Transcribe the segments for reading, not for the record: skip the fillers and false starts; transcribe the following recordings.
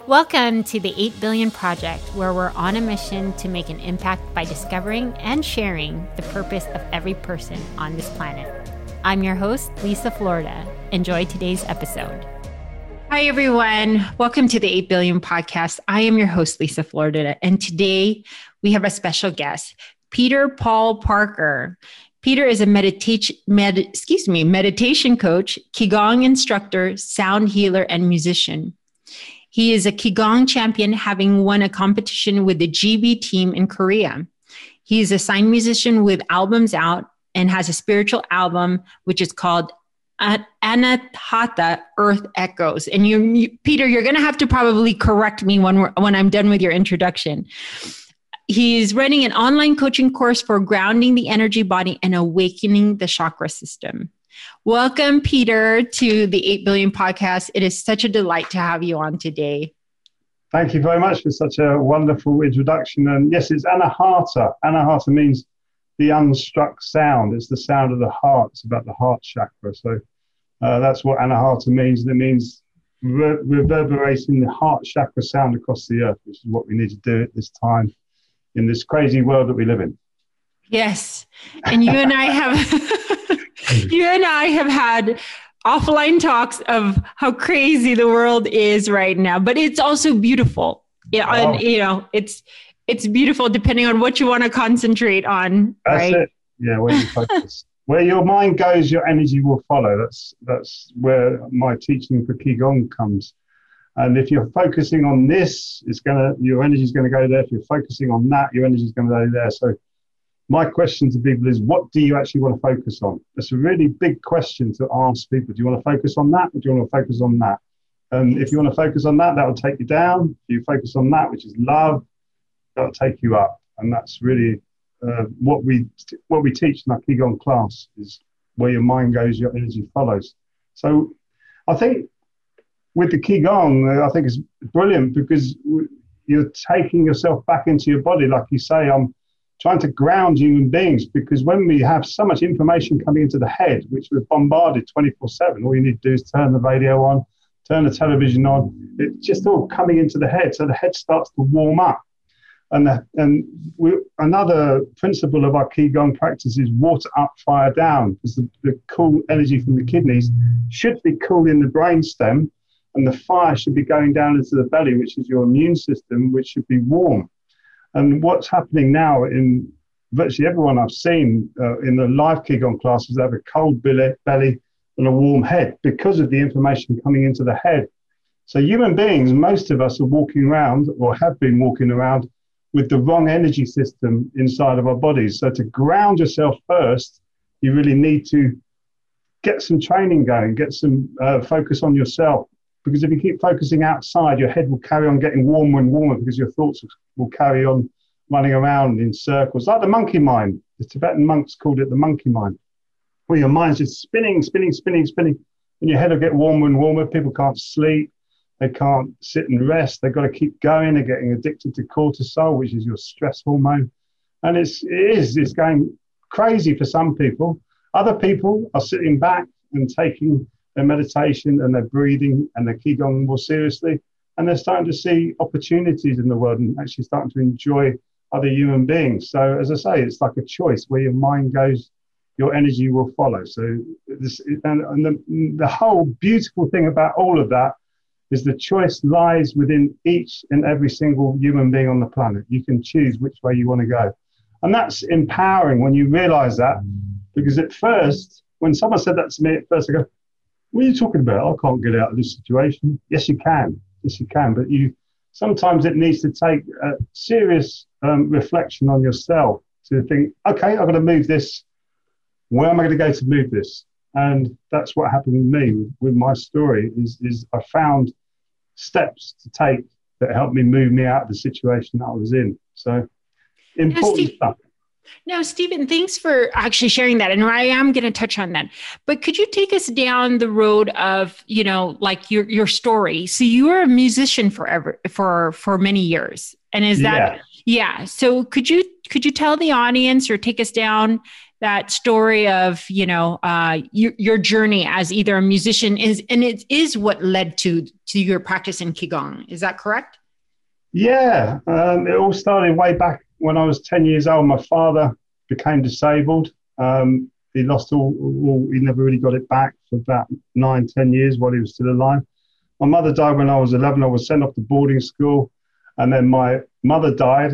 Welcome to the 8 Billion Project, where we're on a mission to make an impact by discovering and sharing the purpose of every person on this planet. I'm your host, Lisa Florida. Enjoy today's episode. Hi, everyone. Welcome to the 8 Billion Podcast. I am your host, Lisa Florida, and today we have a special guest, Peter Paul Parker. Peter is a meditation coach, Qigong instructor, sound healer, and musician. He is a Qigong champion, having won a competition with the GB team in Korea. He is a signed musician with albums out and has a spiritual album, which is called Anahata Earth Echoes. And Peter, you're going to have to probably correct me when I'm done with your introduction. He's running an online coaching course for grounding the energy body and awakening the chakra system. Welcome, Peter, to the 8 Billion Podcast. It is such a delight to have you on today. Thank you very much for such a wonderful introduction. And yes, it's Anahata. Anahata means the unstruck sound. It's the sound of the heart. It's about the heart chakra. So that's what Anahata means. And it means reverberating the heart chakra sound across the earth, which is what we need to do at this time in this crazy world that we live in. Yes. And you and I have had offline talks of how crazy the world is right now, but it's also beautiful. Yeah. Oh. And it's beautiful depending on what you want to concentrate on. That's right? it. Yeah. Where you focus, where your mind goes, your energy will follow. That's where my teaching for Qigong comes. And if you're focusing on this, your energy is going to go there. If you're focusing on that, your energy is going to go there. So my question to people is, what do you actually want to focus on? That's a really big question to ask people. Do you want to focus on that, or do you want to focus on that? And if you want to focus on that, that will take you down. If you focus on that, which is love, that will take you up. And that's really what we teach in our Qigong class, is where your mind goes, your energy follows. So I think with the Qigong, I think it's brilliant because you're taking yourself back into your body. Like you say, I'm trying to ground human beings, because when we have so much information coming into the head, which we're bombarded 24/7, all you need to do is turn the radio on, turn the television on. It's just all coming into the head. So the head starts to warm up. Another principle of our Qigong practice is water up, fire down, because the cool energy from the kidneys should be cooling the brainstem, and the fire should be going down into the belly, which is your immune system, which should be warm. And what's happening now in virtually everyone I've seen in the live Qigong classes, they have a cold belly and a warm head because of the information coming into the head. So human beings, most of us are walking around, or have been walking around, with the wrong energy system inside of our bodies. So to ground yourself first, you really need to get some training going, get some focus on yourself. Because if you keep focusing outside, your head will carry on getting warmer and warmer, because your thoughts will carry on running around in circles, like the monkey mind. The Tibetan monks called it the monkey mind, where your mind's just spinning, and your head will get warmer and warmer. People can't sleep. They can't sit and rest. They've got to keep going. They're getting addicted to cortisol, which is your stress hormone. And it's going crazy for some people. Other people are sitting back and taking their meditation and their breathing and their Qigong more seriously, and they're starting to see opportunities in the world and actually starting to enjoy other human beings. So as I say, it's like a choice. Where your mind goes, your energy will follow. So the whole beautiful thing about all of that is the choice lies within each and every single human being on the planet. You can choose which way you want to go, and that's empowering when you realize that. Because at first, when someone said that to me at first, I go, what are you talking about? I can't get out of this situation. Yes, you can. Yes, you can. But sometimes it needs to take a serious reflection on yourself to think, okay, I've got to move this. Where am I going to go to move this? And that's what happened with me, with my story, is I found steps to take that helped me move me out of the situation that I was in. So important stuff. No, Stephen, thanks for actually sharing that. And I am going to touch on that. But could you take us down the road of, like your story? So you were a musician for many years. And is that, yeah. So could you tell the audience, or take us down that story of, your journey as either a musician and it is what led to your practice in Qigong. Is that correct? Yeah, it all started way back when I was 10 years old. My father became disabled. He lost he never really got it back for about 9-10 years while he was still alive. My mother died when I was 11. I was sent off to boarding school. And then my father died,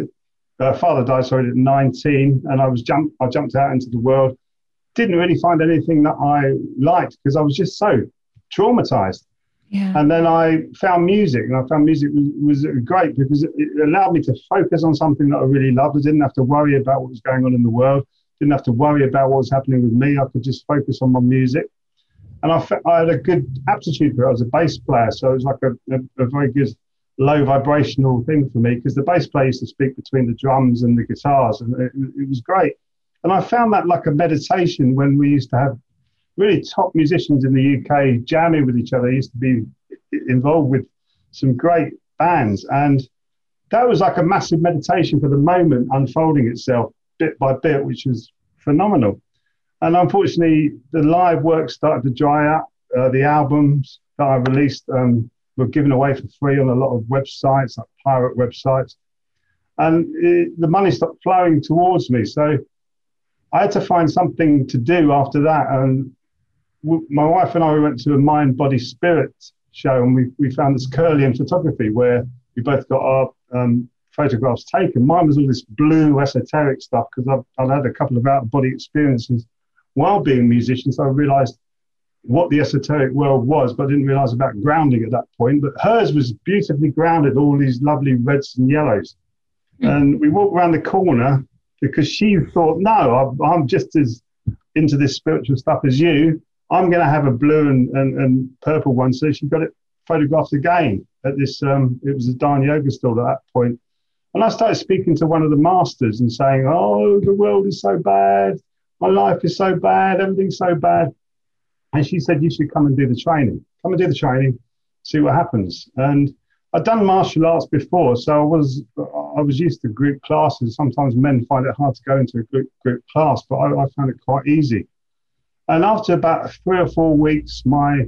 at 19. And I jumped out into the world. Didn't really find anything that I liked because I was just so traumatized. Yeah. And then I found music, and I found music was great because it allowed me to focus on something that I really loved. I didn't have to worry about what was going on in the world. Didn't have to worry about what was happening with me. I could just focus on my music. And I had a good aptitude for it. I was a bass player, so it was like a very good low vibrational thing for me because the bass player used to speak between the drums and the guitars, and it was great. And I found that like a meditation when we used to have really top musicians in the UK jamming with each other. I used to be involved with some great bands, and that was like a massive meditation for the moment unfolding itself bit by bit, which was phenomenal. And unfortunately, the live work started to dry up. The albums that I released were given away for free on a lot of websites, like pirate websites. And the money stopped flowing towards me. So I had to find something to do after that. And my wife and I went to a Mind, Body, Spirit show, and we found this Kirlian photography where we both got our photographs taken. Mine was all this blue esoteric stuff because I'd had a couple of out-of-body experiences while being a musician, so I realised what the esoteric world was, but I didn't realise about grounding at that point. But hers was beautifully grounded, all these lovely reds and yellows. And we walked around the corner because she thought, no, I'm just as into this spiritual stuff as you. I'm going to have a blue and purple one. So she got it photographed again at this, it was a Dharma yoga stall at that point. And I started speaking to one of the masters and saying, oh, the world is so bad. My life is so bad. Everything's so bad. And she said, you should come and do the training. Come and do the training, see what happens. And I'd done martial arts before, so I was used to group classes. Sometimes men find it hard to go into a group class, but I found it quite easy. And after about 3 or 4 weeks, my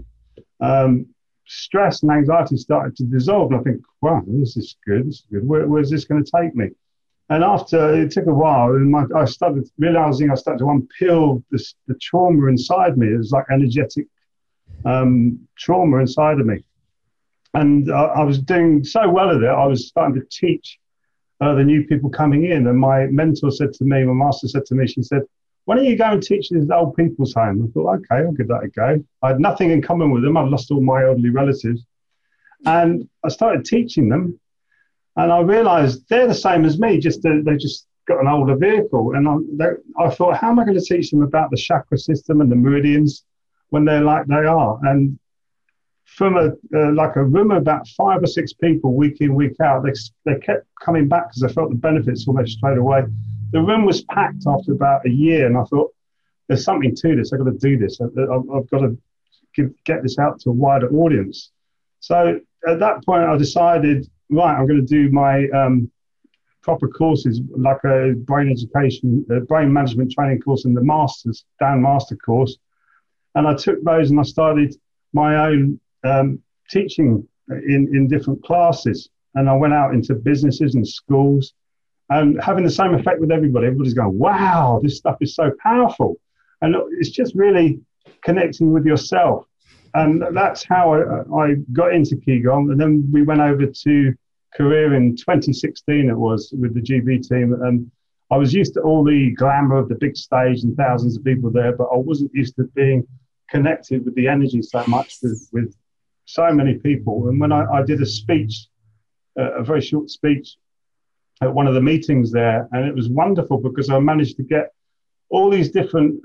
stress and anxiety started to dissolve. And I think, wow, this is good. This is good. Where's this going to take me? And after, it took a while, and I started realizing I started to unpeel the trauma inside me. It was like energetic trauma inside of me. And I was doing so well at it, I was starting to teach the new people coming in. And my mentor said to me, my master said to me, she said, why don't you go and teach this old people's home? I thought, okay, I'll give that a go. I had nothing in common with them. I'd lost all my elderly relatives. And I started teaching them. And I realized they're the same as me, just they just got an older vehicle. And I thought, how am I going to teach them about the chakra system and the meridians when they're like they are? And from a room of about 5 or 6 people week in, week out, they kept coming back because I felt the benefits almost straight away. The room was packed after about a year, and I thought, there's something to this. I've got to do this. I've got to get this out to a wider audience. So at that point, I decided, right, I'm going to do my proper courses, like a brain management training course and the Dan Master course. And I took those and I started my own teaching in different classes. And I went out into businesses and schools and having the same effect with everybody. Everybody's going, wow, this stuff is so powerful. And it's just really connecting with yourself. And that's how I got into Qigong. And then we went over to Korea in 2016, it was, with the GB team. And I was used to all the glamour of the big stage and thousands of people there, but I wasn't used to being connected with the energy so much with so many people. And when I did a speech, a very short speech at one of the meetings there, and it was wonderful because I managed to get all these different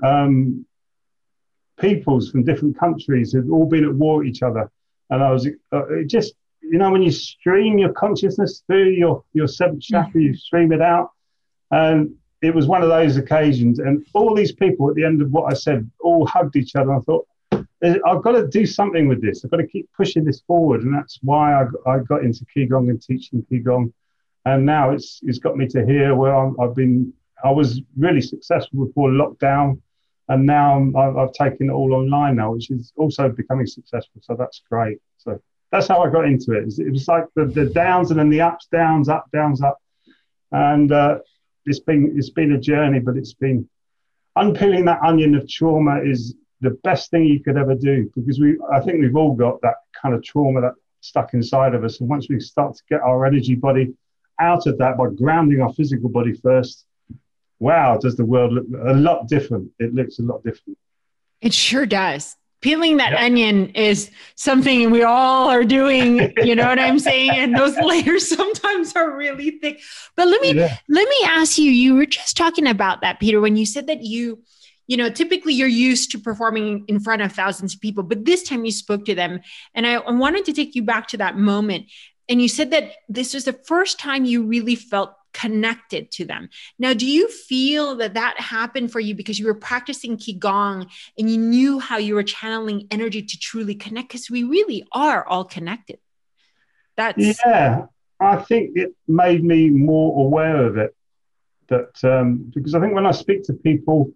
peoples from different countries who'd all been at war with each other. And I was just, when you stream your consciousness through your seventh chakra, you stream it out. And it was one of those occasions. And all these people at the end of what I said all hugged each other. I thought, I've got to do something with this. I've got to keep pushing this forward. And that's why I got into Qigong and teaching Qigong. And now it's got me to here where I've been I was really successful before lockdown, and now I've taken it all online now, which is also becoming successful. So that's great. So that's how I got into it. It was like the downs and then the ups, downs, up, downs, up, and it's been a journey, but it's been unpeeling that onion of trauma is the best thing you could ever do, because I think we've all got that kind of trauma that stuck inside of us, and once we start to get our energy body out of that by grounding our physical body first, wow, does the world look a lot different. It looks a lot different. It sure does. Peeling that onion is something we all are doing, you know what I'm saying? And those layers sometimes are really thick. But let me ask you, you were just talking about that, Peter, when you said that you know, typically you're used to performing in front of thousands of people, but this time you spoke to them. And I wanted to take you back to that moment. And you said that this was the first time you really felt connected to them. Now, do you feel that happened for you because you were practicing Qigong and you knew how you were channeling energy to truly connect? Because we really are all connected. Yeah, I think it made me more aware of it. Because I think when I speak to people,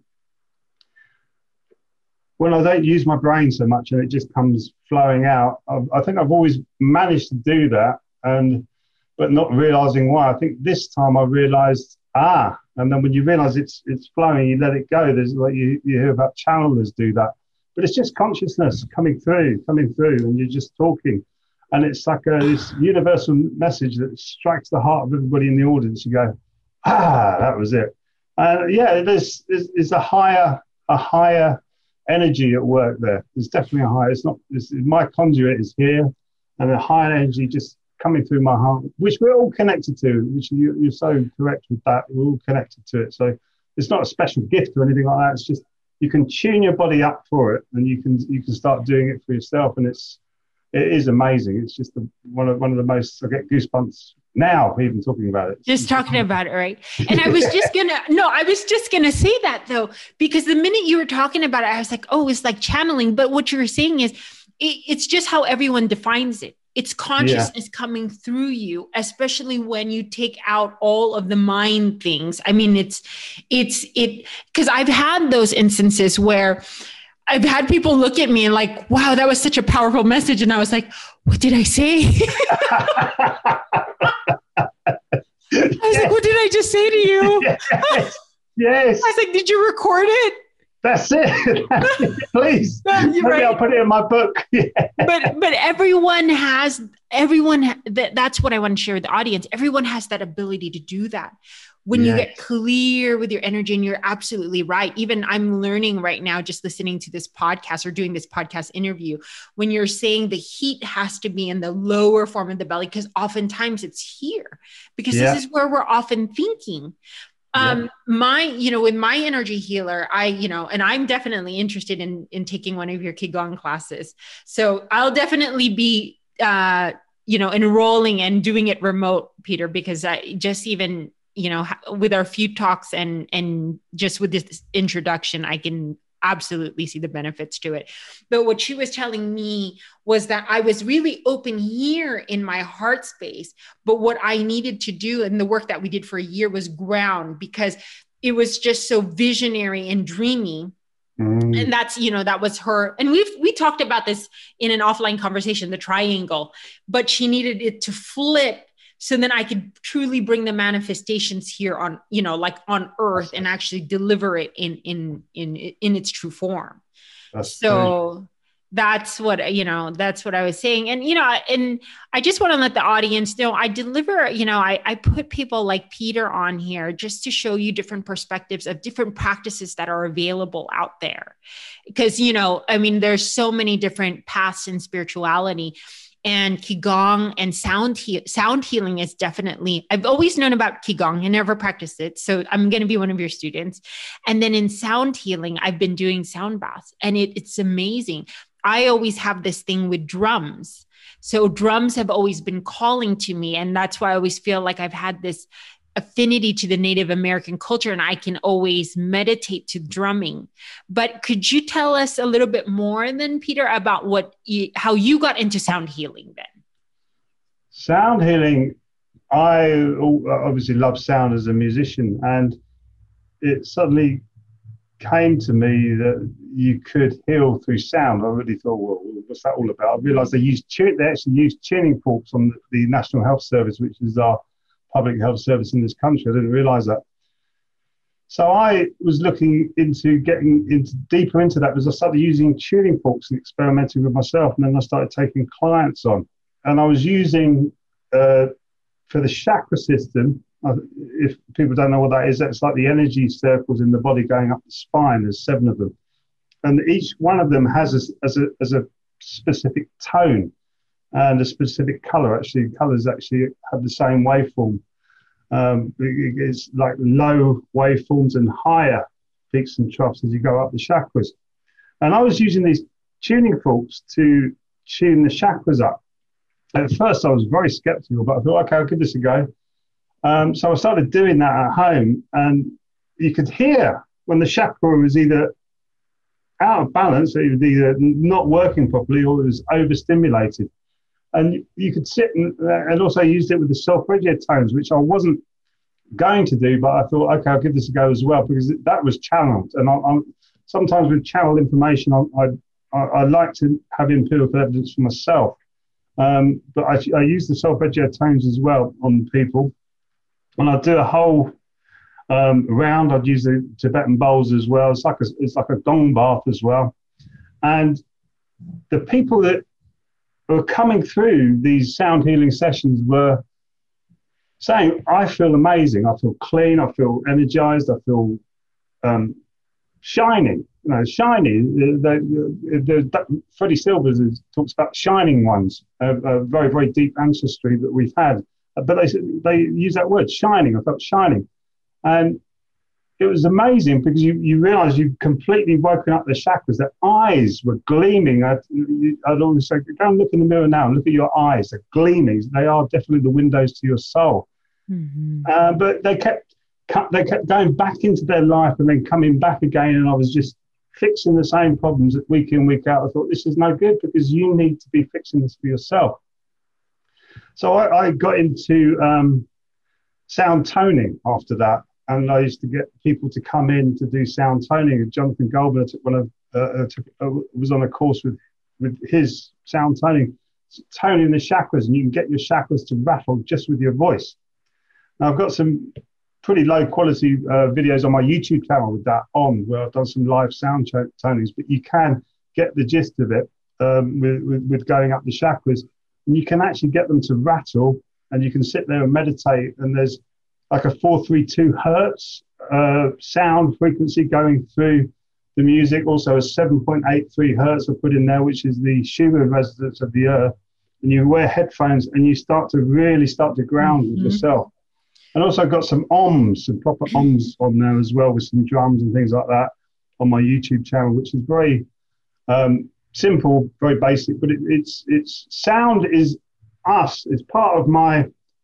when I don't use my brain so much and it just comes flowing out, I think I've always managed to do that, but not realizing why. I think this time I realized, and then when you realize it's flowing, you let it go. There's like you hear about channelers do that, but it's just consciousness coming through, and you're just talking, and it's like this universal message that strikes the heart of everybody in the audience. You go, that was it. And there's a higher energy at work there. There's definitely a higher. My conduit is here, and a higher energy just coming through my heart, which we're all connected to, which you're so correct with that. We're all connected to it. So it's not a special gift or anything like that. It's just you can tune your body up for it, and you can start doing it for yourself, and it is amazing. It's just one of the most, I get goosebumps now even talking about it. Just talking about it, right? And I was just gonna say that though, because the minute you were talking about it, I was like, oh, it's like channeling. But what you're saying is it's just how everyone defines it. It's consciousness coming through you, especially when you take out all of the mind things. I mean, it's because I've had those instances where I've had people look at me and like, wow, that was such a powerful message. And I was like, what did I say? I was like, what did I just say to you? Yes. I was like, did you record it? That's it. Please. Maybe right. I'll put it in my book. But that's what I want to share with the audience. Everyone has that ability to do that. When you get clear with your energy, and you're absolutely right. Even I'm learning right now, just listening to this podcast or doing this podcast interview, when you're saying the heat has to be in the lower form of the belly, because oftentimes it's here, because this is where we're often thinking. With my energy healer, and I'm definitely interested in taking one of your Qigong classes. So I'll definitely be, enrolling and doing it remote, Peter, because I just even, with our few talks and just with this introduction, I can absolutely see the benefits to it. But what she was telling me was that I was really open here in my heart space. But what I needed to do, and the work that we did for a year, was ground, because it was just so visionary and dreamy. And that's, that was her. And we talked about this in an offline conversation, the triangle, but she needed it to flip, so then I could truly bring the manifestations here on, like on earth, and actually deliver it in its true form. That's what I was saying. And, and I just want to let the audience know, I deliver, I put people like Peter on here just to show you different perspectives of different practices that are available out there. Because, there's so many different paths in spirituality. And Qigong and sound healing is definitely, I've always known about Qigong. I never practiced it. So I'm going to be one of your students. And then in sound healing, I've been doing sound baths, and it's amazing. I always have this thing with drums. So drums have always been calling to me. And that's why I always feel like I've had this affinity to the Native American culture, and I can always meditate to drumming. But could you tell us a little bit more then, Peter, about how you got into sound healing then? Sound healing, I obviously love sound as a musician, and it suddenly came to me that you could heal through sound. I really thought, well, what's that all about? I realised they actually use tuning forks on the National Health Service, which is our public health service in this country. I didn't realise that. So I was looking into getting deeper into that because I started using tuning forks and experimenting with myself, and then I started taking clients on. And I was using, for the chakra system, if people don't know what that is, that's like the energy circles in the body going up the spine. There's 7 of them, and each one of them has a specific tone and a specific color. Actually, colors actually have the same waveform. It's like low waveforms and higher peaks and troughs as you go up the chakras. And I was using these tuning forks to tune the chakras up. At first, I was very skeptical, but I thought, okay, I'll give this a go. So I started doing that at home, and you could hear when the chakra was either out of balance, it was either not working properly, or it was overstimulated. And you could sit and also used it with the solfeggio tones, which I wasn't going to do, but I thought, okay, I'll give this a go as well, because that was channeled. And I'm sometimes with channeled information, I like to have empirical evidence for myself. But I use the solfeggio tones as well on people. And I'd do a whole round. I'd use the Tibetan bowls as well. It's like a gong bath as well. And the people that were coming through these sound healing sessions were saying, I feel amazing. I feel clean. I feel energized. I feel shining. You know, shiny. Freddie Silvers talks about shining ones, a very, very deep ancestry that we've had. But they use that word, shining. I felt shining. And it was amazing because you realize you've completely woken up the chakras. Their eyes were gleaming. I'd always say, go and look in the mirror now and look at your eyes. They're gleaming. They are definitely the windows to your soul. Mm-hmm. But they kept going back into their life and then coming back again. And I was just fixing the same problems week in, week out. I thought, this is no good because you need to be fixing this for yourself. So I got into sound toning after that, and I used to get people to come in to do sound toning. Jonathan Goldman was on a course with his sound toning the chakras, and you can get your chakras to rattle just with your voice. Now I've got some pretty low quality videos on my YouTube channel with that on, where I've done some live sound tonings, but you can get the gist of it with going up the chakras. And you can actually get them to rattle, and you can sit there and meditate. And there's like a 432 hertz sound frequency going through the music. Also a 7.83 hertz I put in there, which is the Schumann resonance of the earth. And you wear headphones and you start to ground with yourself. And also got some ohms, some proper ohms on there as well, with some drums and things like that on my YouTube channel, which is very simple, very basic, but it's sound is us. It's part of my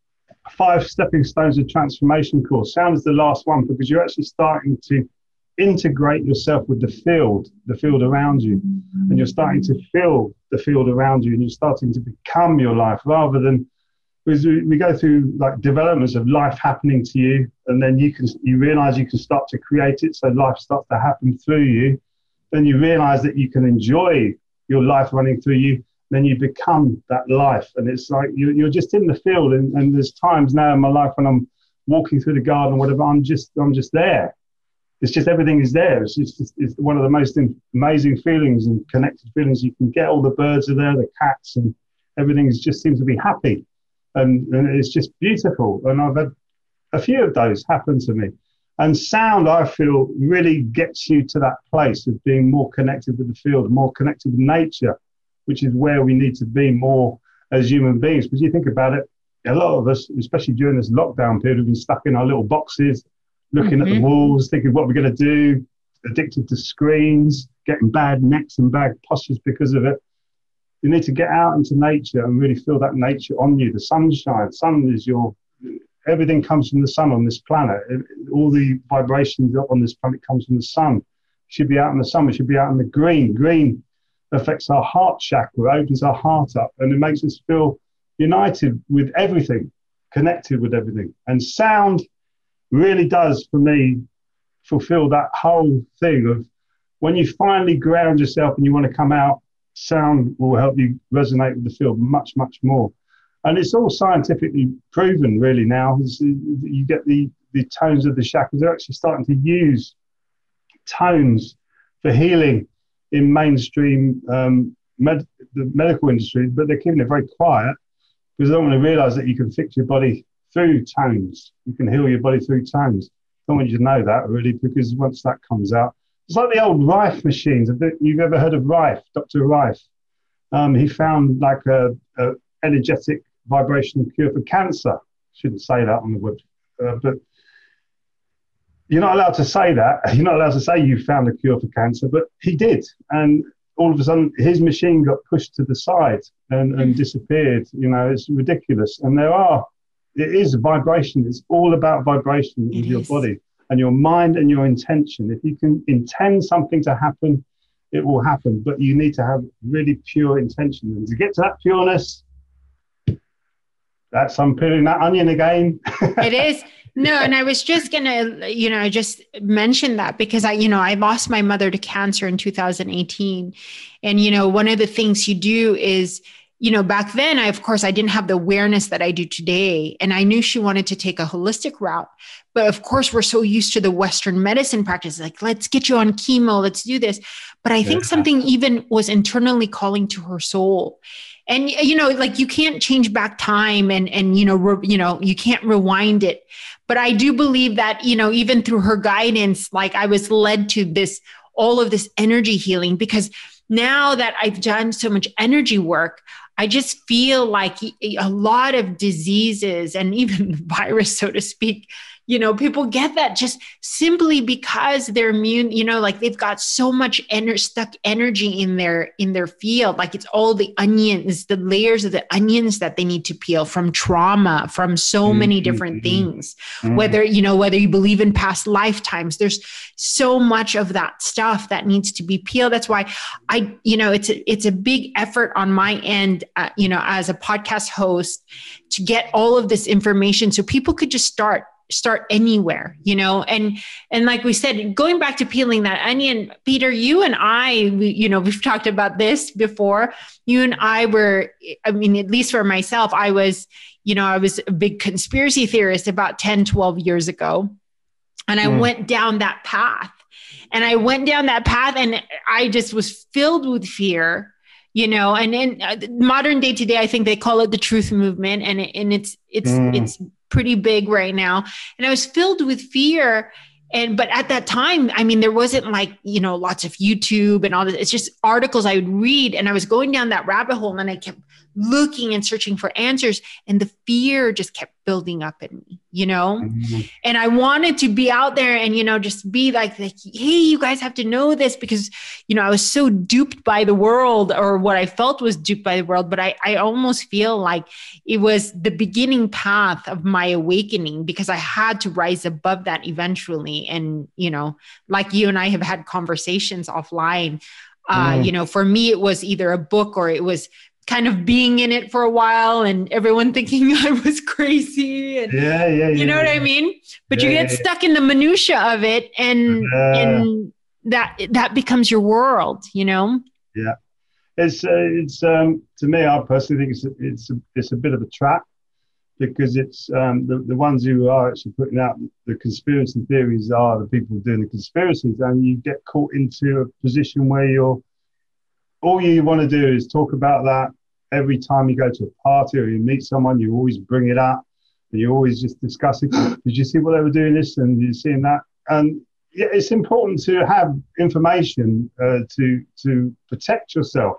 5 stepping stones of transformation course. Sound is the last one, because you're actually starting to integrate yourself with the field around you, and you're starting to feel the field around you, and you're starting to become your life, rather than, because we go through like developments of life happening to you, and then you realize you can start to create it, so life starts to happen through you. Then you realize that you can enjoy your life running through you. Then you become that life. And it's like you're just in the field. And there's times now in my life when I'm walking through the garden or whatever, I'm just there. It's just everything is there. It's one of the most amazing feelings and connected feelings you can get. All the birds are there, the cats, and everything just seems to be happy. And it's just beautiful. And I've had a few of those happen to me. And sound, I feel, really gets you to that place of being more connected with the field, more connected with nature, which is where we need to be more as human beings. Because you think about it, a lot of us, especially during this lockdown period, have been stuck in our little boxes, looking at the walls, thinking what we're going to do, addicted to screens, getting bad necks and bad postures because of it. You need to get out into nature and really feel that nature on you. The sunshine, sun is everything comes from the sun on this planet. All the vibrations on this planet comes from the sun. We should be out in the sun. We should be out in the green. Green affects our heart chakra, opens our heart up, and it makes us feel united with everything, connected with everything. And sound really does, for me, fulfill that whole thing of when you finally ground yourself and you want to come out, sound will help you resonate with the field much, much more. And it's all scientifically proven really now. You get the tones of the chakras. They're actually starting to use tones for healing in mainstream the medical industry, but they're keeping it very quiet because they don't want to realize that you can fix your body through tones. You can heal your body through tones. I don't want you to know that really, because once that comes out, it's like the old Rife machines. You've ever heard of Rife, Dr. Rife? He found like a energetic vibrational cure for cancer. Shouldn't say that on the web, but you're not allowed to say that. You're not allowed to say you found a cure for cancer, but he did. And all of a sudden, his machine got pushed to the side and disappeared. You know, it's ridiculous. And it is vibration. It's all about vibration with your body and your mind and your intention. If you can intend something to happen, it will happen. But you need to have really pure intention. And to get to that pureness, that's I'm peeling that onion again. It is. No, and I was just gonna, just mention that because I lost my mother to cancer in 2018. And, one of the things you do is, back then, of course, I didn't have the awareness that I do today. And I knew she wanted to take a holistic route. But of course, we're so used to the Western medicine practice, like, let's get you on chemo, let's do this. But I think something even was internally calling to her soul. And, like you can't change back time and you can't rewind it. But I do believe that, even through her guidance, like I was led to all of this energy healing, because now that I've done so much energy work, I just feel like a lot of diseases and even virus, so to speak, people get that just simply because they're immune, like they've got so much stuck energy in their field. Like it's all the onions, the layers of the onions that they need to peel from trauma, from so many different things, whether you believe in past lifetimes, there's so much of that stuff that needs to be peeled. That's why it's a big effort on my end, as a podcast host to get all of this information so people could just start anywhere, and like we said, going back to peeling that onion, Peter, you and I, we've talked about this before. You and I were, at least for myself, I was a big conspiracy theorist about 10, 12 years ago. And I went down that path and I just was filled with fear. And in modern day today, I think they call it the truth movement, and it's pretty big right now. And I was filled with fear. But at that time, there wasn't lots of YouTube and all this. It's just articles I would read, and I was going down that rabbit hole, and I kept looking and searching for answers, and the fear just kept building up in me, and I wanted to be out there and, just be like, hey, you guys have to know this, because, I was so duped by the world, or what I felt was duped by the world. But I almost feel like it was the beginning path of my awakening, because I had to rise above that eventually. And, like you and I have had conversations offline, for me, it was either a book or it was kind of being in it for a while and everyone thinking I was crazy. And, you know what I mean? But you get stuck in the minutia of it, and that becomes your world, Yeah. It's to me, I personally think it's a bit of a trap, because it's the ones who are actually putting out the conspiracy theories are the people doing the conspiracies, and you get caught into a position where all you want to do is talk about that every time you go to a party or you meet someone. You always bring it up, and you always just discussing, did you see what they were doing this and you're seeing that? And yeah, it's important to have information to protect yourself,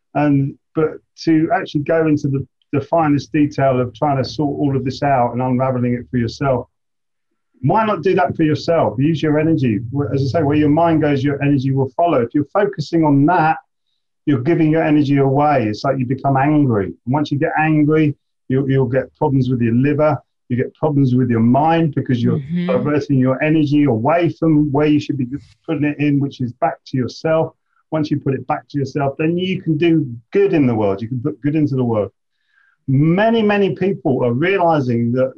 but to actually go into the finest detail of trying to sort all of this out and unraveling it for yourself. Why not do that for yourself? Use your energy. As I say, where your mind goes, your energy will follow. If you're focusing on that, you're giving your energy away. It's like you become angry. And once you get angry, you'll get problems with your liver. You get problems with your mind, because you're diverting your energy away from where you should be putting it in, which is back to yourself. Once you put it back to yourself, then you can do good in the world. You can put good into the world. Many, many people are realizing that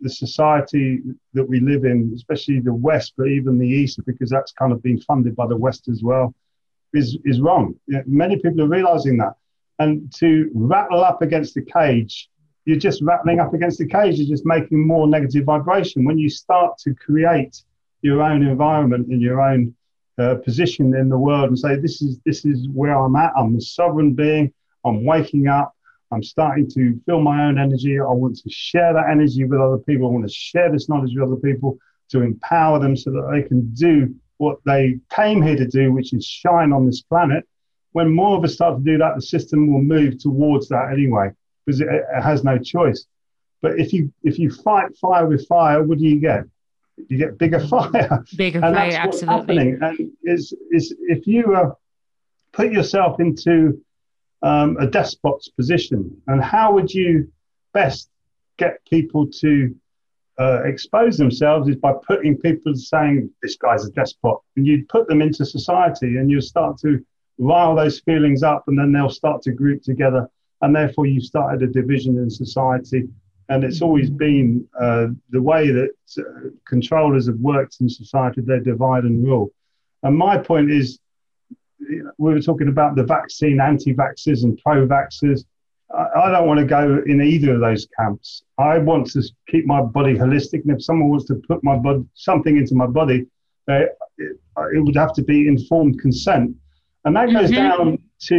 the society that we live in, especially the West, but even the East, because that's kind of been funded by the West as well, is wrong. Many people are realizing that. And to rattle up against the cage, you're just rattling up against the cage. You're just making more negative vibration. When you start to create your own environment and your own position in the world and say, this is where I'm at. I'm a sovereign being. I'm waking up. I'm starting to feel my own energy. I want to share that energy with other people. I want to share this knowledge with other people to empower them so that they can do what they came here to do, which is shine on this planet. When more of us start to do that, the system will move towards that anyway, because it has no choice. But if you fight fire with fire, what do you get? You get bigger fire. Bigger and fire, that's what's absolutely. happening. And is if you put yourself into a despot's position, and how would you best get people to expose themselves is by putting people saying, this guy's a despot. And you'd put them into society and you start to rile those feelings up, and then they'll start to group together. And therefore you've started a division in society. And it's always been the way that controllers have worked in society, they divide and rule. And my point is, we were talking about the vaccine, anti-vaxxers and pro-vaxxers. I don't want to go in either of those camps. I want to keep my body holistic. And if someone wants to put my body, something into my body, it would have to be informed consent. And that goes down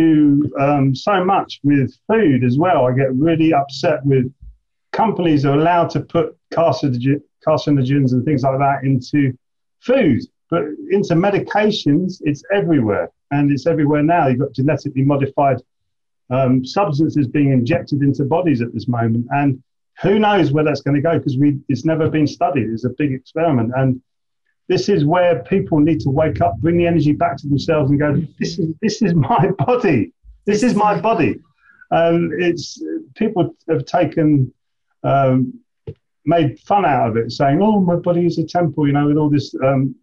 to so much with food as well. I get really upset with companies are allowed to put carcinogens and things like that into food, but into medications, it's everywhere. And it's everywhere now. You've got genetically modified substances being injected into bodies at this moment. And who knows where that's going to go, because it's never been studied. It's a big experiment. And this is where people need to wake up, bring the energy back to themselves and go, this is my body. This is my body. It's people have taken, made fun out of it, saying, oh, my body is a temple, with all this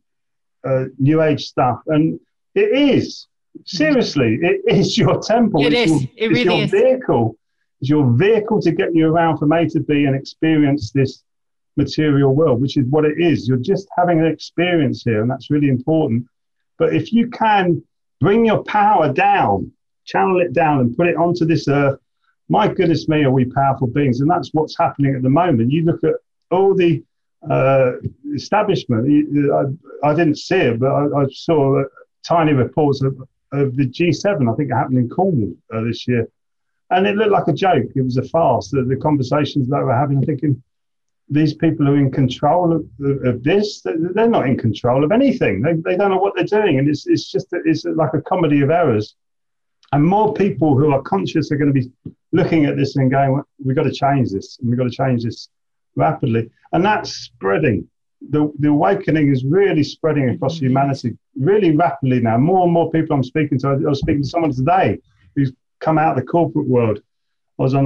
new age stuff. And it is. Seriously, it is your temple. It really is. Vehicle. It's your vehicle to get you around from A to B and experience this material world, which is what it is. You're just having an experience here, and that's really important. But if you can bring your power down, channel it down and put it onto this earth, my goodness me, are we powerful beings? And that's what's happening at the moment. You look at all the establishment. I didn't see it, but I saw tiny reports of the G7. I think it happened in Cornwall this year. And it looked like a joke. It was a farce. The conversations that we're having, I'm thinking, these people are in control of this. They're not in control of anything. They don't know what they're doing. And it's like a comedy of errors. And more people who are conscious are going to be looking at this and going, we've got to change this. And we've got to change this rapidly. And that's spreading. The awakening is really spreading across humanity really rapidly now. More and more people I'm speaking to. I was speaking to someone today who's come out of the corporate world. I was on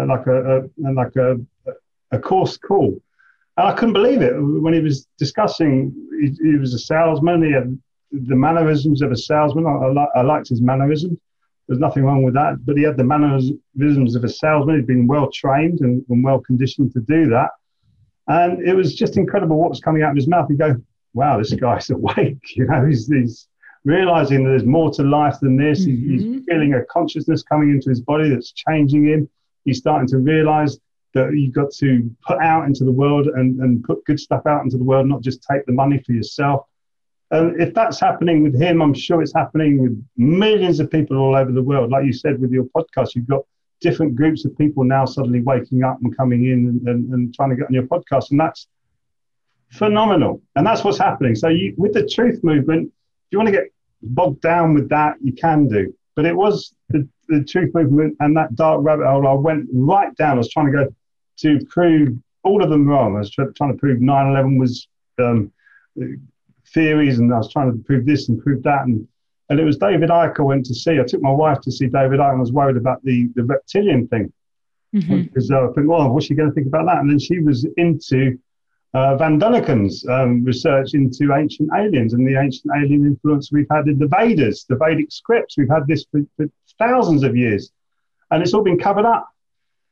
a course call, and I couldn't believe it when he was discussing. He was a salesman. He had the mannerisms of a salesman. I liked his mannerisms. There's nothing wrong with that, but he had the mannerisms of a salesman. He'd been well trained and well conditioned to do that. And it was just incredible what was coming out of his mouth. You go, wow, this guy's awake. He's realizing that there's more to life than this. He's feeling a consciousness coming into his body that's changing him. He's starting to realize that you've got to put out into the world and put good stuff out into the world, not just take the money for yourself. And if that's happening with him, I'm sure it's happening with millions of people all over the world. Like you said, with your podcast, you've got different groups of people now suddenly waking up and coming in and trying to get on your podcast. And that's phenomenal. And that's what's happening. So with the truth movement, if you want to get bogged down with that, you can do. But it was the truth movement and that dark rabbit hole. I went right down. I was trying to go to prove all of them wrong. I was trying to prove 9/11 was theories, and I was trying to prove this and prove that. And it was David Icke I went to see. I took my wife to see David Icke, and I was worried about the reptilian thing. Because I think, well, what's she going to think about that? And then she was into Van Duniken's research into ancient aliens and the ancient alien influence we've had in the Vedas, the Vedic scripts. We've had this for thousands of years, and it's all been covered up.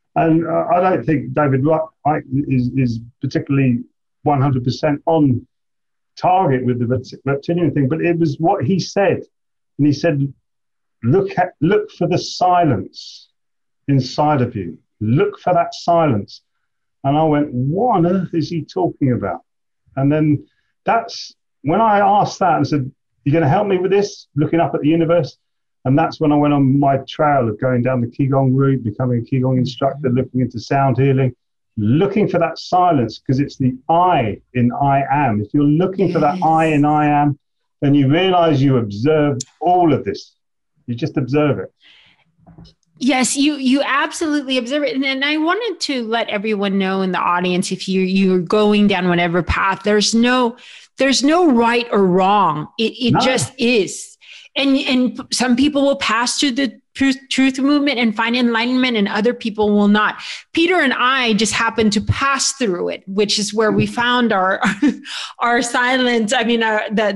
And I don't think David Icke is particularly 100% on target with the reptilian thing, but it was what he said. And he said, look for the silence inside of you. Look for that silence. And I went, what on earth is he talking about? And then that's when I asked that and said, you're going to help me with this, looking up at the universe? And that's when I went on my trail of going down the Qigong route, becoming a Qigong instructor, looking into sound healing, looking for that silence, because it's the I in I am. If you're looking for that I in I am, then you realize you observe all of this. You just observe it. Yes, you absolutely observe it. And I wanted to let everyone know in the audience, if you're going down whatever path, there's no right or wrong. It just is. And some people will pass through the truth movement and find enlightenment, and other people will not. Peter and I just happened to pass through it, which is where we found our silence. I mean,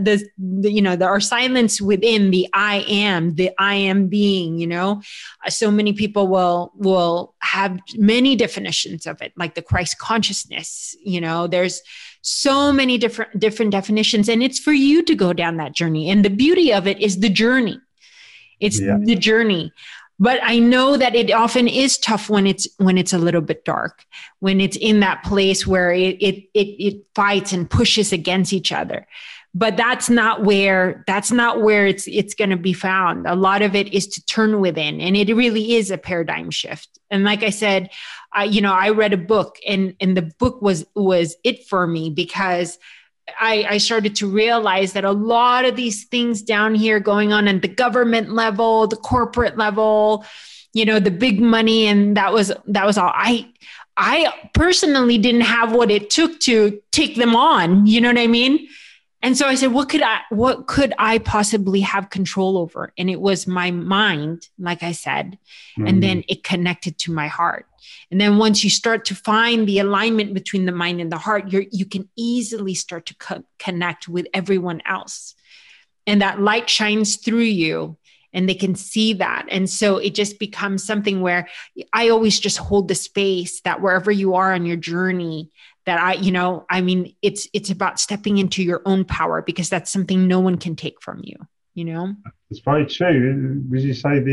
our silence within the I am being. So many people will have many definitions of it, like the Christ consciousness. There's so many different definitions, and it's for you to go down that journey. And the beauty of it is the journey. It's the journey. But I know that it often is tough when it's a little bit dark, when it's in that place where it fights and pushes against each other. But that's not where it's going to be found. A lot of it is to turn within, and it really is a paradigm shift. And like I said, I read a book, and the book was it for me, because I started to realize that a lot of these things down here going on at the government level, the corporate level, the big money, and that was all. I personally didn't have what it took to take them on. You know what I mean? And so I said, what could I possibly have control over? And it was my mind, like I said, and then it connected to my heart. And then once you start to find the alignment between the mind and the heart, you can easily start to connect with everyone else. And that light shines through you, and they can see that. And so it just becomes something where I always just hold the space that wherever you are on your journey, that it's about stepping into your own power, because that's something no one can take from you, It's very true. As you say,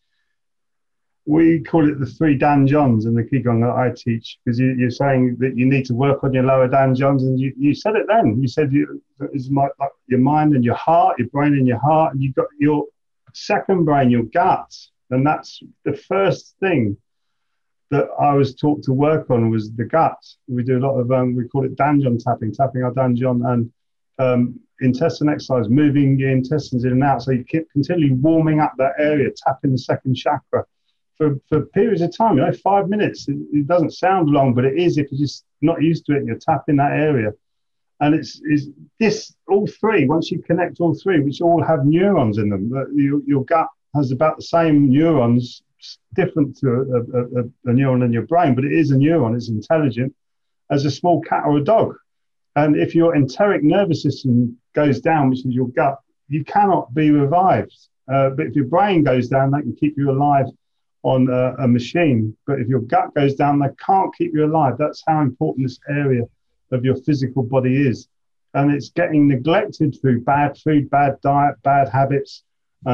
we call it the 3 Dan Johns in the Qigong that I teach, because you're saying that you need to work on your lower Dan Johns, and you said it then. You said it's like your mind and your heart, your brain and your heart, and you've got your second brain, your gut. And that's the first thing that I was taught to work on, was the gut. We do a lot of, we call it Dan John tapping our Dan John, and intestine exercise, moving your intestines in and out. So you keep continually warming up that area, tapping the second chakra for periods of time, 5 minutes. It doesn't sound long, but it is if you're just not used to it and you're tapping that area. And it's this, all three, once you connect all three, which all have neurons in them, your gut has about the same neurons, different to a neuron in your brain, but it is a neuron, it's intelligent, as a small cat or a dog. And if your enteric nervous system goes down, which is your gut, you cannot be revived. But if your brain goes down, that can keep you alive on a machine. But if your gut goes down, they can't keep you alive. That's how important this area of your physical body is. And it's getting neglected through bad food, bad diet, bad habits,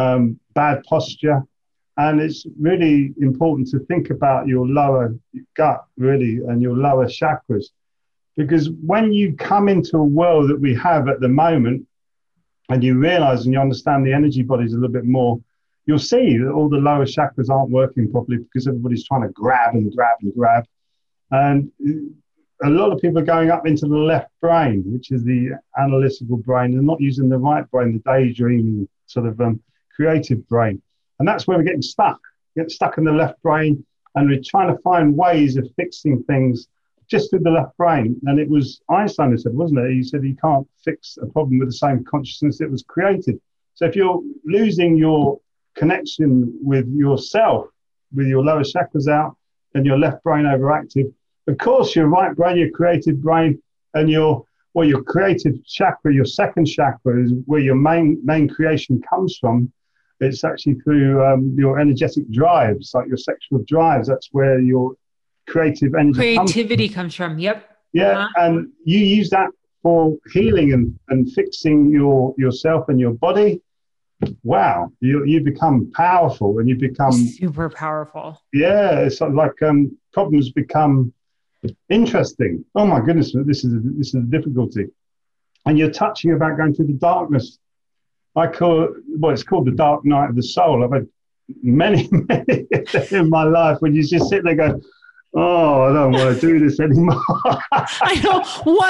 bad posture. And it's really important to think about your lower gut, really, and your lower chakras. Because when you come into a world that we have at the moment, and you realize and you understand the energy bodies a little bit more, you'll see that all the lower chakras aren't working properly, because everybody's trying to grab and grab and grab. And a lot of people are going up into the left brain, which is the analytical brain, and not using the right brain, the daydreaming sort of creative brain. And that's where we're getting stuck. Get stuck in the left brain, and we're trying to find ways of fixing things just through the left brain. And it was Einstein who said, wasn't it? He said you can't fix a problem with the same consciousness it was created. So if you're losing your connection with yourself, with your lower chakras out and your left brain overactive, of course your right brain, your creative brain, and your creative chakra, your second chakra, is where your main creation comes from. It's actually through your energetic drives, like your sexual drives. That's where your creative energy comes from. Yep. Yeah. And you use that for healing and fixing yourself and your body. Wow, you become powerful, and you become super powerful. Yeah, it's sort of like problems become interesting. Oh my goodness, this is a difficulty, and you're touching about going through the darkness. It's called the dark night of the soul. I've had many in my life when you just sit there going, oh, I don't want to do this anymore. I know.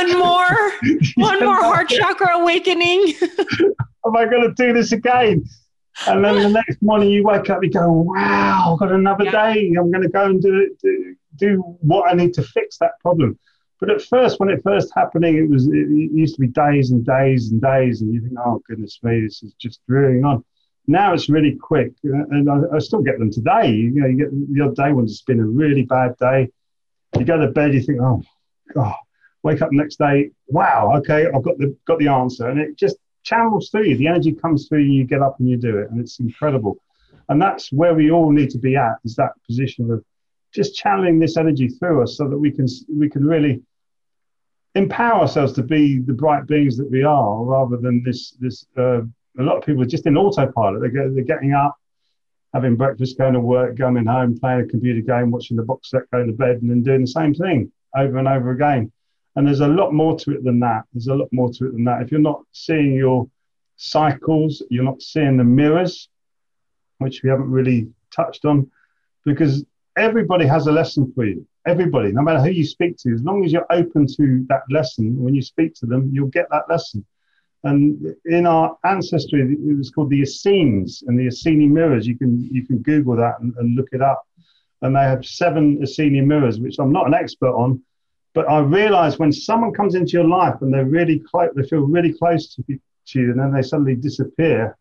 One more heart chakra awakening. Am I going to do this again? And then the next morning you wake up, you go, wow, I've got another day. I'm going to go and do what I need to fix that problem. But at first, when it first happening, it used to be days and days and days. And you think, oh, goodness me, this is just drearing on. Now it's really quick. And I still get them today. You get the other day when it's been a really bad day. You go to bed, you think, oh, God. Wake up the next day, wow, okay, I've got the answer. And it just channels through you. The energy comes through you, you get up and you do it. And it's incredible. And that's where we all need to be at, is that position of just channeling this energy through us so that we can really empower ourselves to be the bright beings that we are, rather than this a lot of people are just in autopilot. They're getting up, having breakfast, going to work, going home, playing a computer game, watching the box set, going to bed, and then doing the same thing over and over again. And there's a lot more to it than that. If you're not seeing your cycles, you're not seeing the mirrors, which we haven't really touched on, because everybody has a lesson for you. Everybody, no matter who you speak to, as long as you're open to that lesson, when you speak to them, you'll get that lesson. And in our ancestry, it was called the Essenes and the Essene mirrors. You can Google that and look it up. And they have 7 Essene mirrors, which I'm not an expert on. But I realize when someone comes into your life and they're really close, they feel really close to you, and then they suddenly disappear,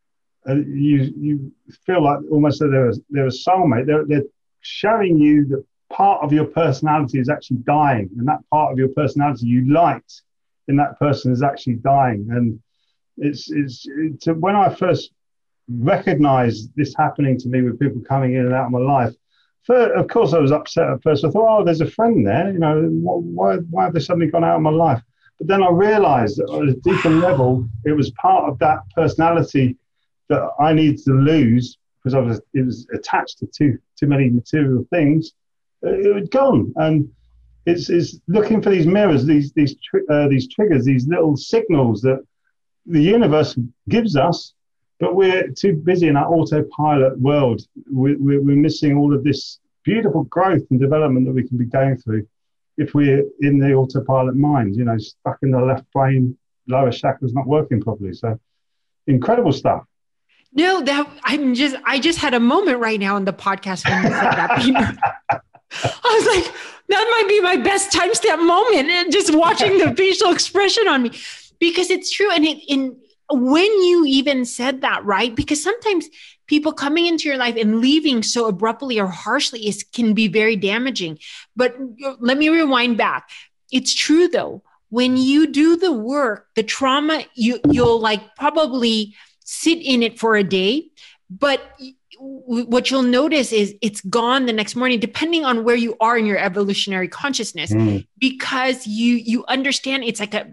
you feel like almost that they're a soulmate. They're showing you that part of your personality is actually dying, and that part of your personality you liked in that person is actually dying. And it's when I first recognized this happening to me with people coming in and out of my life. Of course, I was upset at first. I thought, oh, there's a friend there. Why have they suddenly gone out of my life? But then I realized that at a deeper level, it was part of that personality that I needed to lose, because it was attached to too many material things. It had gone, and it's looking for these mirrors, these triggers, these little signals that the universe gives us. But we're too busy in our autopilot world. We're missing all of this beautiful growth and development that we can be going through if we're in the autopilot mind, stuck in the left brain, lower chakras not working properly. So incredible stuff. No, I just had a moment right now in the podcast when you said that, Peter. I was like, that might be my best timestamp moment, and just watching the facial expression on me, because it's true. And when you even said that, right? Because sometimes people coming into your life and leaving so abruptly or harshly can be very damaging. But let me rewind back. It's true though. When you do the work, the trauma, you'll like probably sit in it for a day, but what you'll notice is it's gone the next morning, depending on where you are in your evolutionary consciousness, because you understand it's like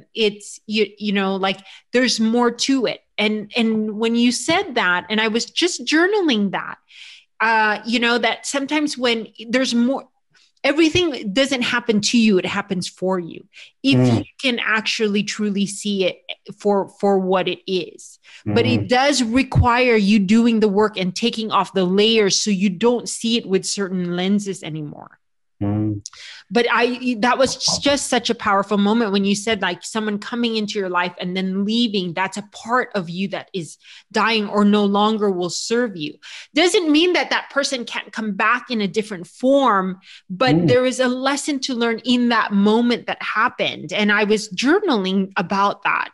like there's more to it. And when you said that, and I was just journaling that, that sometimes when there's more, everything doesn't happen to you, it happens for you. If you can actually truly see it for what it is. But it does require you doing the work and taking off the layers so you don't see it with certain lenses anymore. But that was just such a powerful moment when you said like someone coming into your life and then leaving, that's a part of you that is dying or no longer will serve you. Doesn't mean that person can't come back in a different form, but there is a lesson to learn in that moment that happened. And I was journaling about that.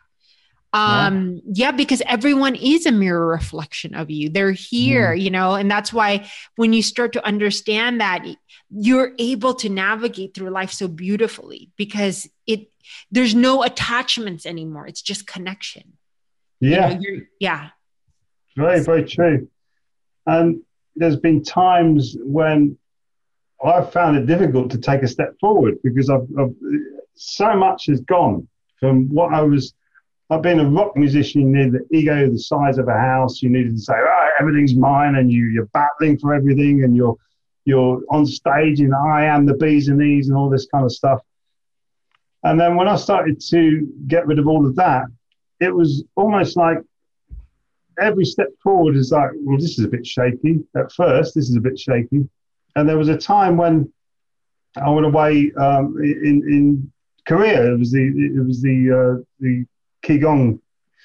Because everyone is a mirror reflection of you. They're here, and that's why when you start to understand that, you're able to navigate through life so beautifully, because there's no attachments anymore. It's just connection. Yeah. Very, very true. And there's been times when I've found it difficult to take a step forward because I've so much has gone from what I've been a rock musician. You need the ego the size of a house. You needed to say, oh, everything's mine, and you're battling for everything, and you're on stage and I am the bees and E's and all this kind of stuff. And then when I started to get rid of all of that, it was almost like every step forward is like, well, this is a bit shaky. At first, this is a bit shaky. And there was a time when I went away in Korea. It was the Qigong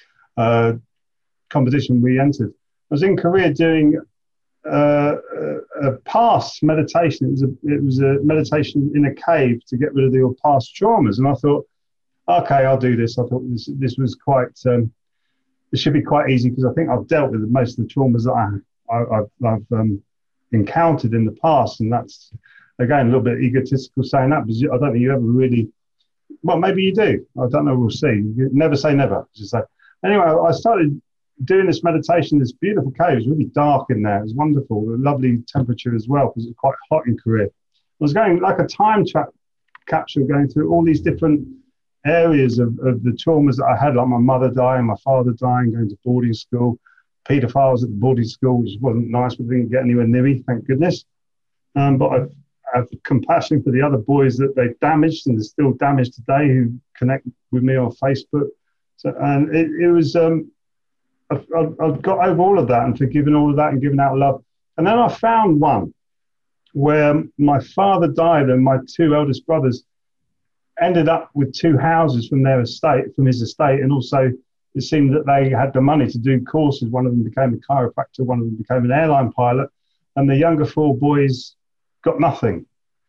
competition we entered. I was in Korea doing a past meditation. It was a meditation in a cave to get rid of your past traumas. And I thought, okay, I'll do this. I thought this was quite. It should be quite easy because I think I've dealt with most of the traumas that I've encountered in the past, and that's again a little bit egotistical saying that, because I don't think you ever really. Well, maybe you do. I don't know. We'll see. You never say never. Just say. Anyway, I started doing this meditation. This beautiful cave. It was really dark in there. It was wonderful. A lovely temperature as well because it was quite hot in Korea. I was going like a time capsule, going through all these different areas of the traumas that I had, like my mother dying, my father dying, going to boarding school, paedophiles at the boarding school, which wasn't nice, but didn't get anywhere near me, thank goodness. But I have compassion for the other boys that they've damaged and they're still damaged today who connect with me on Facebook. So, and it was, I've got over all of that and forgiven all of that and given out love. And then I found one where my father died and my two eldest brothers ended up with two houses from his estate, and also it seemed that they had the money to do courses. One of them became a chiropractor, one of them became an airline pilot, and the younger four boys got nothing.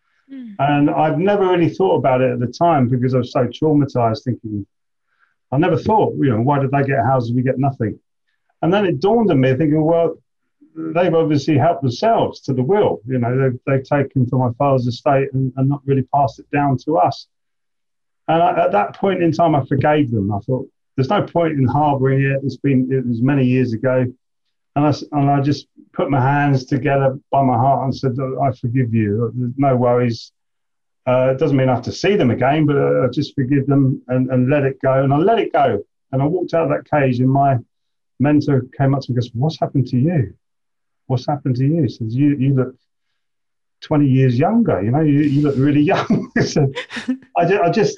And I've never really thought about it at the time because I was so traumatized, thinking, I never thought, why did they get houses, we get nothing? And then it dawned on me, thinking, well, they've obviously helped themselves to the will. They've taken from my father's estate and not really passed it down to us. And at that point in time, I forgave them. I thought, there's no point in harbouring it. It was many years ago. And I just put my hands together by my heart and said, I forgive you. There's no worries. It doesn't mean I have to see them again, but I just forgive them and let it go. And I let it go. And I walked out of that cage, and my mentor came up to me and goes, what's happened to you? What's happened to you? He says, you look 20 years younger, you look really young. So I just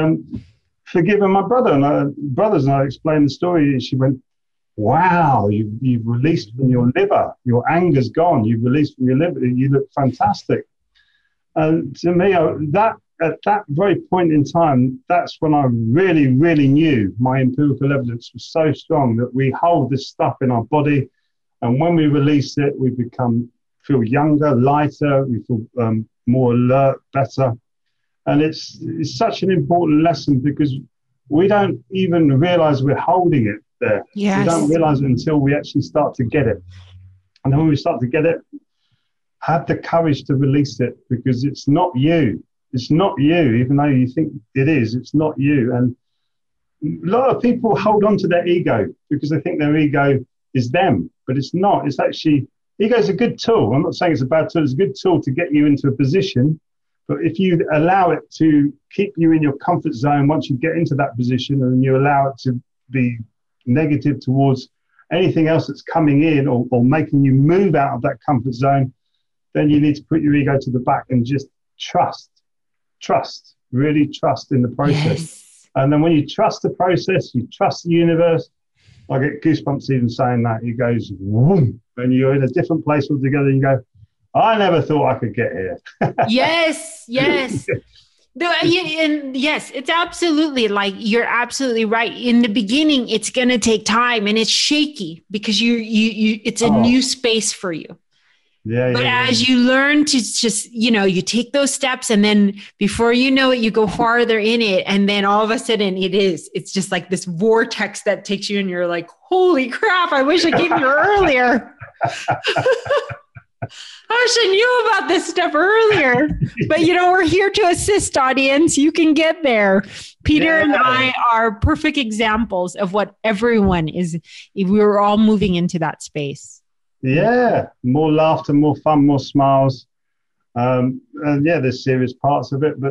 forgiven my brothers, and I explained the story, and she went, wow, you've released from your liver, your anger's gone, you've released from your liver, you look fantastic. And to me, at that very point in time, that's when I really, really knew my empirical evidence was so strong that we hold this stuff in our body, and when we release it, we feel younger, lighter, we feel more alert, better. And it's such an important lesson because we don't even realize we're holding it there. Yes. We don't realize it until we actually start to get it. And then when we start to get it, have the courage to release it, because it's not you. It's not you, even though you think it is. It's not you. And a lot of people hold on to their ego because they think their ego is them, but it's not. It's actually, ego is a good tool. I'm not saying it's a bad tool. It's a good tool to get you into a position. But if you allow it to keep you in your comfort zone, once you get into that position and you allow it to be negative towards anything else that's coming in or making you move out of that comfort zone, then you need to put your ego to the back and just really trust in the process. Yes. And then when you trust the process, you trust the universe. I get goosebumps even saying that. It goes, whoom, and you're in a different place altogether. And you go, I never thought I could get here. Yes. And yes, it's absolutely, like, you're absolutely right. In the beginning, it's going to take time and it's shaky because it's a new space for you. But as you learn to just, you take those steps, and then before you know it, you go farther in it. And then all of a sudden it's just like this vortex that takes you, and you're like, holy crap, I wish I came here earlier. I wish I knew about this stuff earlier. But, we're here to assist, audience. You can get there. Peter and I are perfect examples of what everyone is. We're all moving into that space. Yeah, more laughter, more fun, more smiles. And yeah, there's serious parts of it, but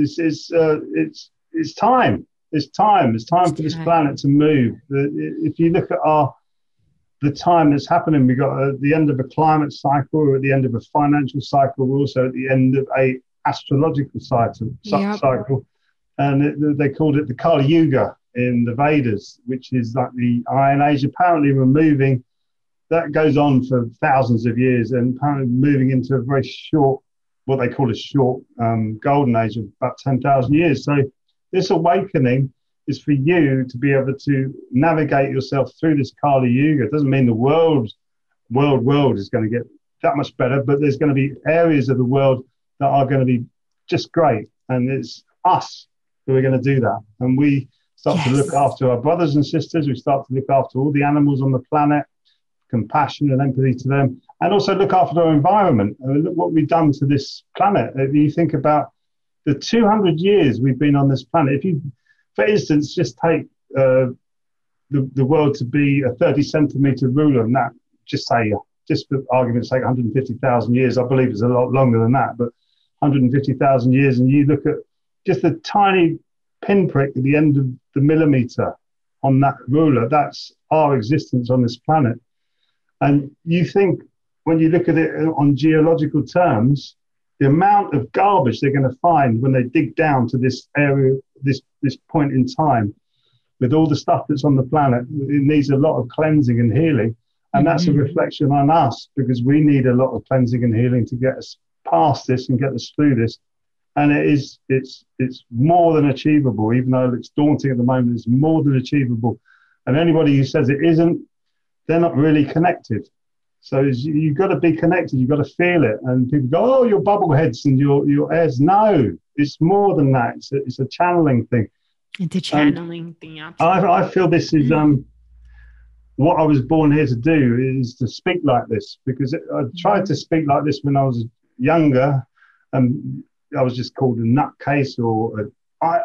it's time. It's time for this planet to move. If you look at the time that's happening, we got at the end of a climate cycle, we're at the end of a financial cycle, we're also at the end of a astrological cycle. And they called it the Kali Yuga in the Vedas, which is like the Iron Age, apparently removing, that goes on for thousands of years, and apparently moving into a very short, what they call a short golden age of about 10,000 years. So this awakening is for you to be able to navigate yourself through this Kali Yuga. It doesn't mean the world is going to get that much better, but there's going to be areas of the world that are going to be just great. And it's us who are going to do that. And we start to look after our brothers and sisters. We start to look after all the animals on the planet, compassion and empathy to them, and also look after our environment. Look what we've done to this planet. If you think about the 200 years we've been on this planet, if you, for instance, just take the world to be a 30 centimetre ruler, and that, just for argument's sake, 150,000 years, I believe it's a lot longer than that, but 150,000 years, and you look at just a tiny pinprick at the end of the millimetre on that ruler, that's our existence on this planet. And you think, when you look at it on geological terms, the amount of garbage they're going to find when they dig down to this area, this point in time, with all the stuff that's on the planet, it needs a lot of cleansing and healing. And that's a reflection on us, because we need a lot of cleansing and healing to get us past this and get us through this. And it's more than achievable, even though it's daunting at the moment. It's more than achievable. And anybody who says it isn't, they're not really connected. So you've got to be connected. You've got to feel it. And people go, "Oh, you're bubbleheads and your airs." No, it's more than that. It's a channeling thing. It's a channeling thing. Absolutely. I feel this is what I was born here to do, is to speak like this, because I tried to speak like this when I was younger, and I was just called a nutcase or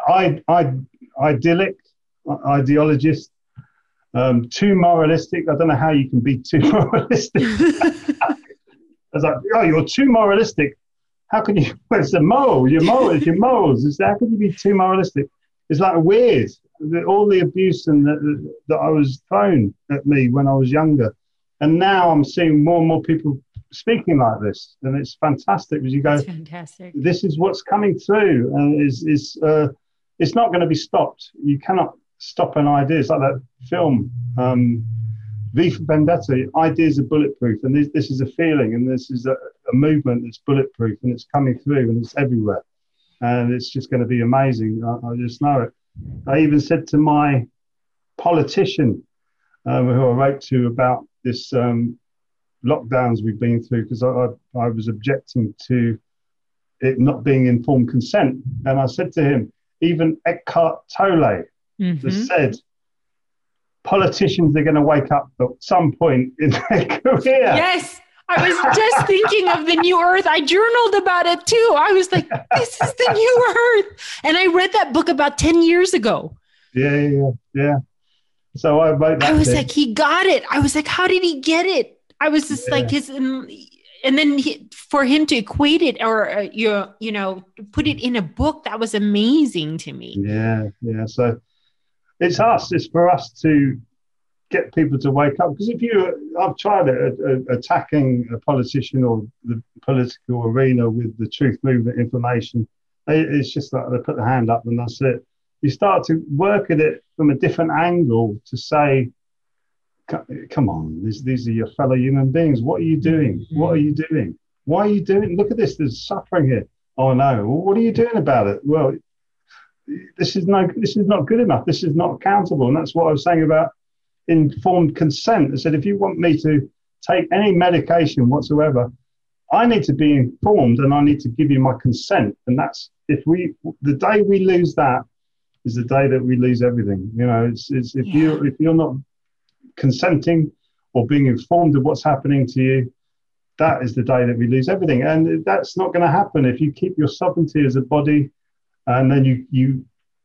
idyllic, ideologist. Too moralistic. I don't know how you can be too moralistic. I was like, "Oh, you're too moralistic. How can you?" Well, it's the moral. Your morals. How can you be too moralistic? It's like weird. All the abuse and that I was thrown at me when I was younger, and now I'm seeing more and more people speaking like this, and it's fantastic. Because you go, fantastic. This is what's coming through, and it's not going to be stopped. You cannot stop an idea. It's like that film, V for Vendetta. Ideas are bulletproof, and this is a feeling, and this is a movement that's bulletproof, and it's coming through, and it's everywhere, and it's just going to be amazing. I just know it. I even said to my politician, who I wrote to about this lockdowns we've been through, because I was objecting to it not being informed consent, and I said to him, even Eckhart Tolle has said politicians are going to wake up at some point in their career. Yes, I was just thinking of the new earth. I journaled about it too. I was like, this is the new earth. And I read that book about 10 years ago. Yeah. So I wrote that. I was like, he got it. I was like, how did he get it? I was just like and then for him to equate it or, you know, put it in a book, that was amazing to me. Yeah. So it's us. It's for us to get people to wake up. Because I've tried it, attacking a politician or the political arena with the truth movement information. It's just like they put the hand up and that's it. You start to work at it from a different angle to say, come on, these are your fellow human beings. What are you doing? What are you doing? Why are you doing? Look at this. There's suffering here. Oh no. Well, what are you doing about it? Well, this is not good enough. This is not accountable. And that's what I was saying about informed consent. I said, if you want me to take any medication whatsoever, I need to be informed and I need to give you my consent. And that's, the day we lose that is the day that we lose everything. You know, if you're not consenting or being informed of what's happening to you, that is the day that we lose everything. And that's not going to happen if you keep your sovereignty as a body, and then you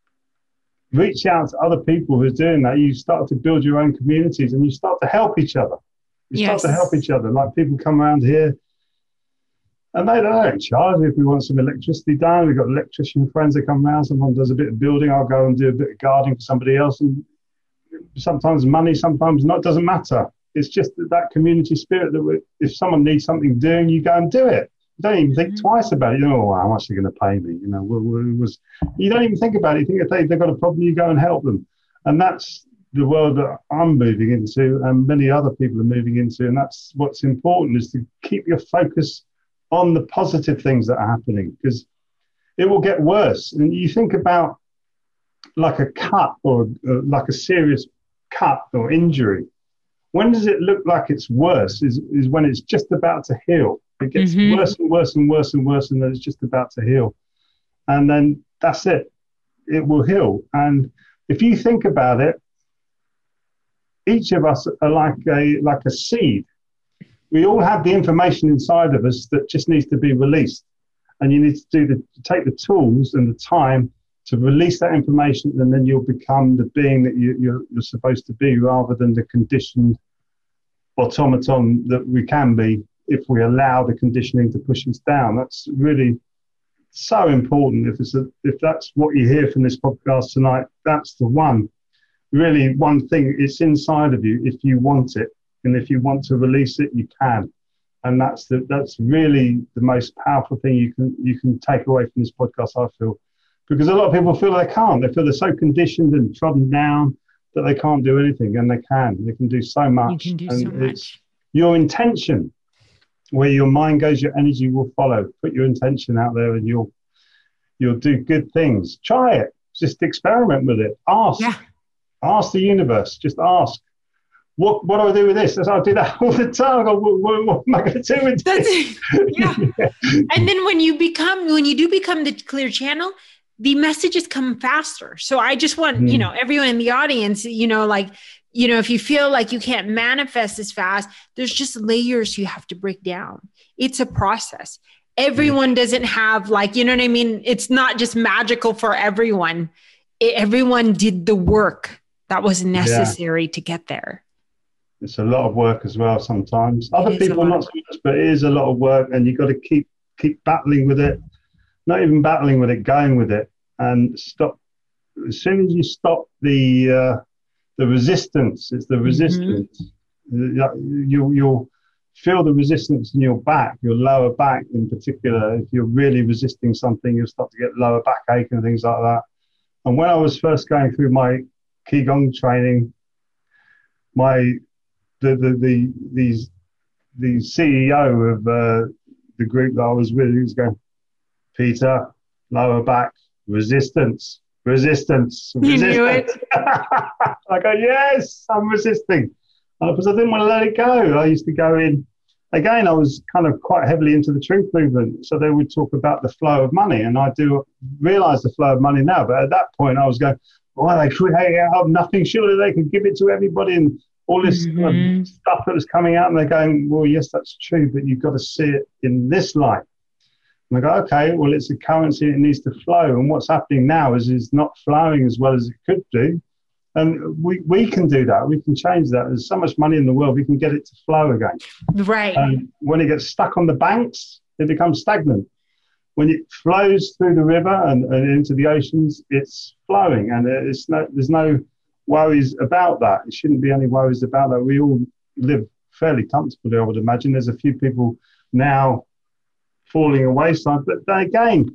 reach out to other people who are doing that. You start to build your own communities and you start to help each other. Like people come around here And they don't charge. If we want some electricity done, we've got electrician friends that come around. Someone does a bit of building, I'll go and do a bit of gardening for somebody else. And sometimes money, sometimes not, doesn't matter. It's just that community spirit that if someone needs something doing, you go and do it. You don't even think twice about it. You know, how much are they going to pay me? You know, you don't even think about it. You think if they've got a problem, you go and help them. And that's the world that I'm moving into, and many other people are moving into. And that's what's important, is to keep your focus on the positive things that are happening, because it will get worse. And you think about like a cut, or like a serious cut or injury. When does it look like it's worse? Is when it's just about to heal. It gets worse and worse and worse and worse, and then it's just about to heal. And then that's it. It will heal. And if you think about it, each of us are like a seed. We all have the information inside of us that just needs to be released. And you need to take the tools and the time to release that information, and then you'll become the being that you're supposed to be, rather than the conditioned automaton that we can be if we allow the conditioning to push us down. That's really so important. If that's what you hear from this podcast tonight, that's the one. Really, one thing, it's inside of you if you want it. And if you want to release it, you can. And that's really the most powerful thing you can take away from this podcast, I feel. Because a lot of people feel they can't. They feel they're so conditioned and trodden down that they can't do anything, and they can. They can do so much. You can do so much. Your intention, where your mind goes, your energy will follow. Put your intention out there, and you'll do good things. Try it. Just experiment with it. Ask. Yeah. Ask the universe. Just ask. What do I do with this? I do that all the time. I go, what am I going to do with this? Yeah. And then when you do become the clear channel, the messages come faster. So I just want, everyone in the audience, if you feel like you can't manifest as fast, there's just layers you have to break down. It's a process. Everyone doesn't have it's not just magical for everyone. Everyone did the work that was necessary to get there. It's a lot of work as well sometimes. Other people not so much, but it is a lot of work, and you've got to keep battling with it. Not even battling with it, going with it, and stop. As soon as you stop the resistance, it's the resistance. You'll feel the resistance in your back, your lower back in particular. If you're really resisting something, you'll start to get lower backache and things like that. And when I was first going through my Qigong training, the CEO of the group that I was with, he was going, Peter, lower back, resistance. You knew it. I go, yes, I'm resisting. Because I didn't want to let it go. I used to go in. Again, I was kind of quite heavily into the truth movement. So they would talk about the flow of money. And I do realize the flow of money now. But at that point, I was going, well, they create out of nothing. Surely they could give it to everybody. And all this stuff that was coming out. And they're going, well, yes, that's true. But you've got to see it in this light. And I go, okay, well, it's a currency. It needs to flow. And what's happening now is not flowing as well as it could do. And we can do that. We can change that. There's so much money in the world. We can get it to flow again. Right. And when it gets stuck on the banks, it becomes stagnant. When it flows through the river and into the oceans, it's flowing. And there's no worries about that. It shouldn't be any worries about that. We all live fairly comfortably, I would imagine. There's a few people now falling away. But then again,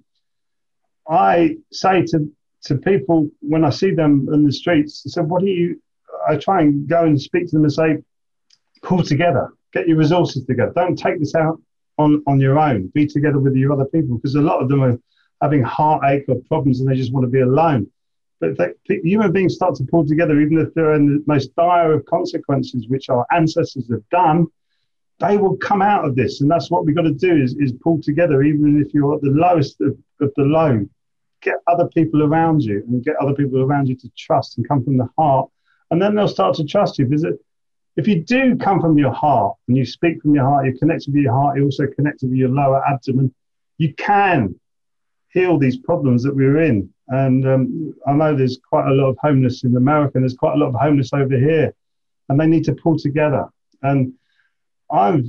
I say to people when I see them in the streets, I said, I try and go and speak to them and say, pull together, get your resources together. Don't take this out on your own. Be together with your other people, because a lot of them are having heartache or problems and they just want to be alone. But human beings start to pull together, even if they're in the most dire of consequences, which our ancestors have done, they will come out of this. And that's what we've got to do is pull together, even if you're at the lowest of the low. Get other people around you and get other people around you to trust and come from the heart. And then they'll start to trust you. Because if you do come from your heart and you speak from your heart, you're connected with your heart, you're also connected with your lower abdomen, you can heal these problems that we're in. And I know there's quite a lot of homeless in America, and there's quite a lot of homeless over here, and they need to pull together. And I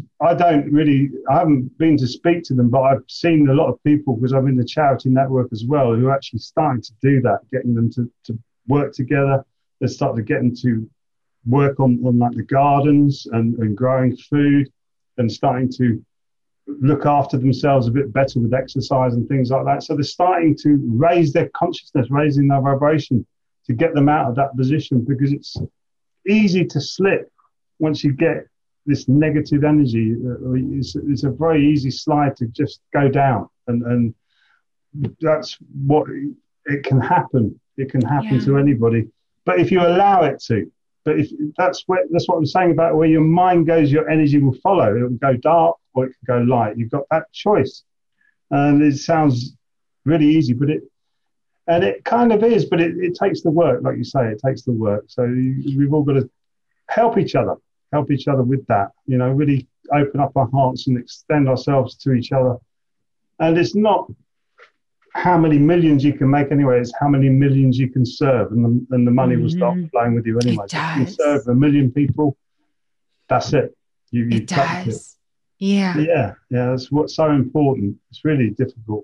haven't been to speak to them, but I've seen a lot of people, because I'm in the charity network as well, who are actually starting to do that, getting them to work together. They're starting to get them to work on like the gardens and growing food, and starting to look after themselves a bit better with exercise and things like that. So they're starting to raise their consciousness, raising their vibration to get them out of that position, because it's easy to slip once you get this negative energy. It's a very easy slide to just go down, and that's what it can happen. It can happen to anybody, but if you allow it to. But if that's what I'm saying about where your mind goes, your energy will follow. It will go dark or it can go light. You've got that choice, and it sounds really easy, but it kind of is. But it takes the work, like you say. It takes the work. So we've all got to help each other with that. Really open up our hearts and extend ourselves to each other. And it's not how many millions you can make anyway, it's how many millions you can serve, and the money will start flowing with you anyway. If you can serve 1 million people, that's it. It does. Yeah. That's what's so important. It's really difficult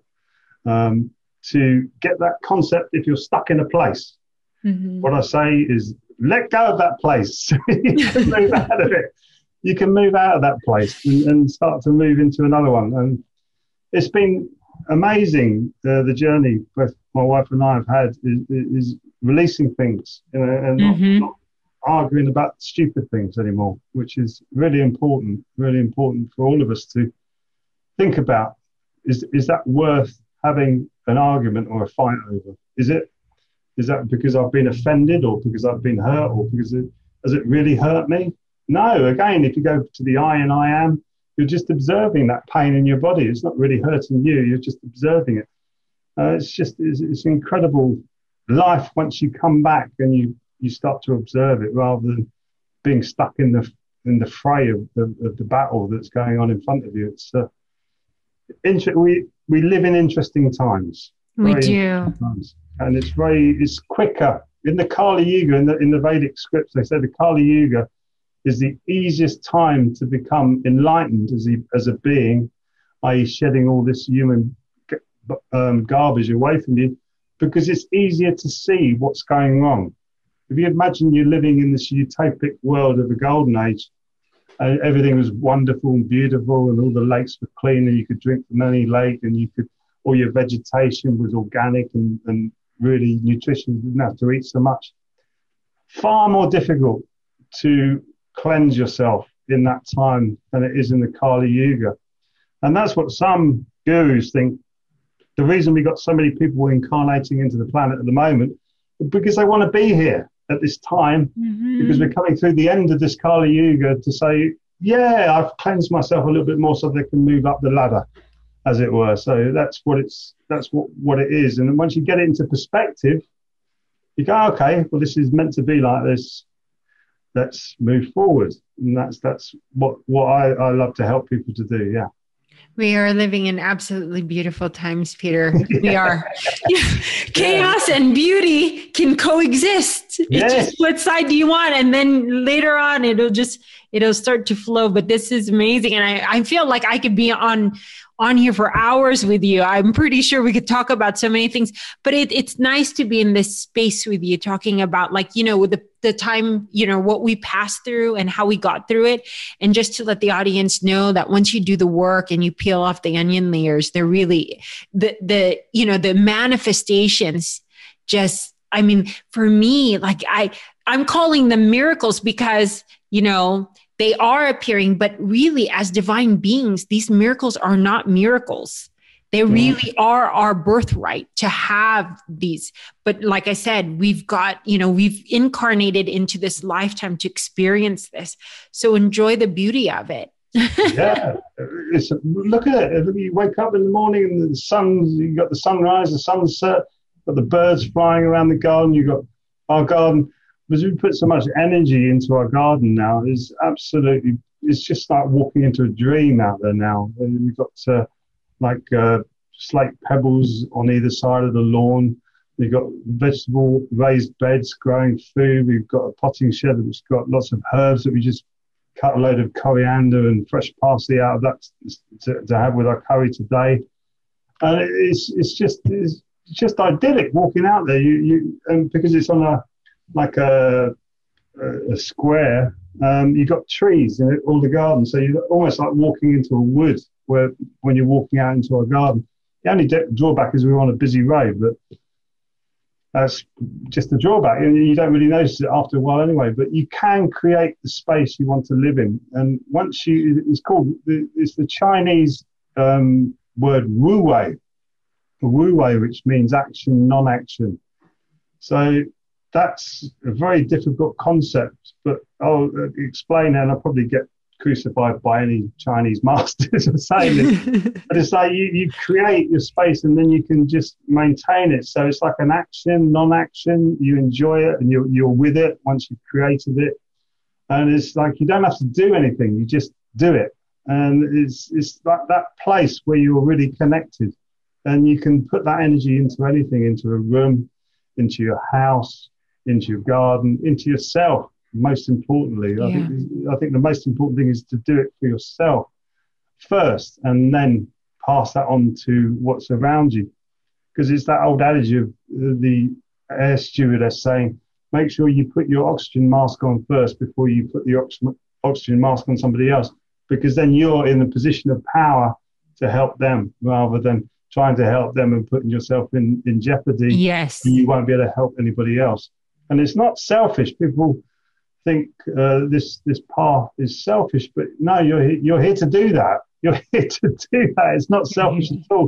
to get that concept if you're stuck in a place. What I say is, let go of that place. You can move out of it. You can move out of that place and start to move into another one. And it's been amazing, the journey both my wife and I have had is releasing things, and not arguing about stupid things anymore, which is really important for all of us to think about. Is that worth having an argument or a fight over? Is that because I've been offended, or because I've been hurt, or because has it really hurt me? No, again, if you go to the I and I am, you're just observing that pain in your body. It's not really hurting you. You're just observing it. It's incredible life once you come back and you start to observe it, rather than being stuck in the fray of the battle that's going on in front of you. It's we live in interesting times. We do, and it's quicker. In the Kali Yuga, in the Vedic scripts, they say the Kali Yuga is the easiest time to become enlightened as a being, i.e. shedding all this human garbage away from you, because it's easier to see what's going wrong. If you imagine you're living in this utopic world of the golden age, and everything was wonderful and beautiful, and all the lakes were clean, and you could drink from any lake, and all your vegetation was organic and really nutritious, you didn't have to eat so much. Far more difficult to cleanse yourself in that time than it is in the Kali Yuga. And that's what some gurus think. The reason we got so many people incarnating into the planet at the moment is because they want to be here at this time, because we're coming through the end of this Kali Yuga to say, I've cleansed myself a little bit more so they can move up the ladder, as it were. So that's what it is. And once you get it into perspective, you go, okay, well, this is meant to be like this. Let's move forward. And that's what I love to help people to do. Yeah. We are living in absolutely beautiful times, Peter. We are. Chaos and beauty can coexist. It's just, what side do you want? And then later on, it'll start to flow. But this is amazing. And I feel like I could be on here for hours with you. I'm pretty sure we could talk about so many things, but it's nice to be in this space with you, talking about, like, with the time, what we passed through and how we got through it. And just to let the audience know that once you do the work and you peel off the onion layers, they're really the manifestations just, for me, like I'm calling them miracles because, they are appearing, but really as divine beings, these miracles are not miracles. They really are our birthright to have these. But like I said, we've incarnated into this lifetime to experience this. So enjoy the beauty of it. Look at it. You wake up in the morning and you got the sunrise, the sunset, got the birds flying around the garden. You got our garden. Because we put so much energy into our garden now, it's just like walking into a dream out there now. And we've got slate pebbles on either side of the lawn. We've got vegetable raised beds growing food. We've got a potting shed that's got lots of herbs that we just cut a load of coriander and fresh parsley out of that to have with our curry today. And it's just idyllic walking out there. And because it's on a square, you've got trees in all the garden, so you're almost like walking into a wood where when you're walking out into our garden. The only drawback is we're on a busy road, but that's just a drawback, and you don't really notice it after a while anyway. But you can create the space you want to live in, and it's the Chinese word wu wei, which means action, non-action. So that's a very difficult concept, but I'll explain it, and I'll probably get crucified by any Chinese masters for saying this. But it's like you create your space and then you can just maintain it. So it's like an action, non-action. You enjoy it and you're with it once you've created it. And it's like you don't have to do anything. You just do it. And it's like that place where you're really connected. And you can put that energy into anything, into a room, into your house, into your garden, into yourself. Most importantly, I think the most important thing is to do it for yourself first, and then pass that on to what's around you. Because it's that old adage of the air stewardess saying, make sure you put your oxygen mask on first before you put the oxygen mask on somebody else, because then you're in a position of power to help them rather than trying to help them and putting yourself in jeopardy. Yes. And you won't be able to help anybody else. And it's not selfish. People think this path is selfish, but no, you're here to do that. You're here to do that. It's not selfish at all.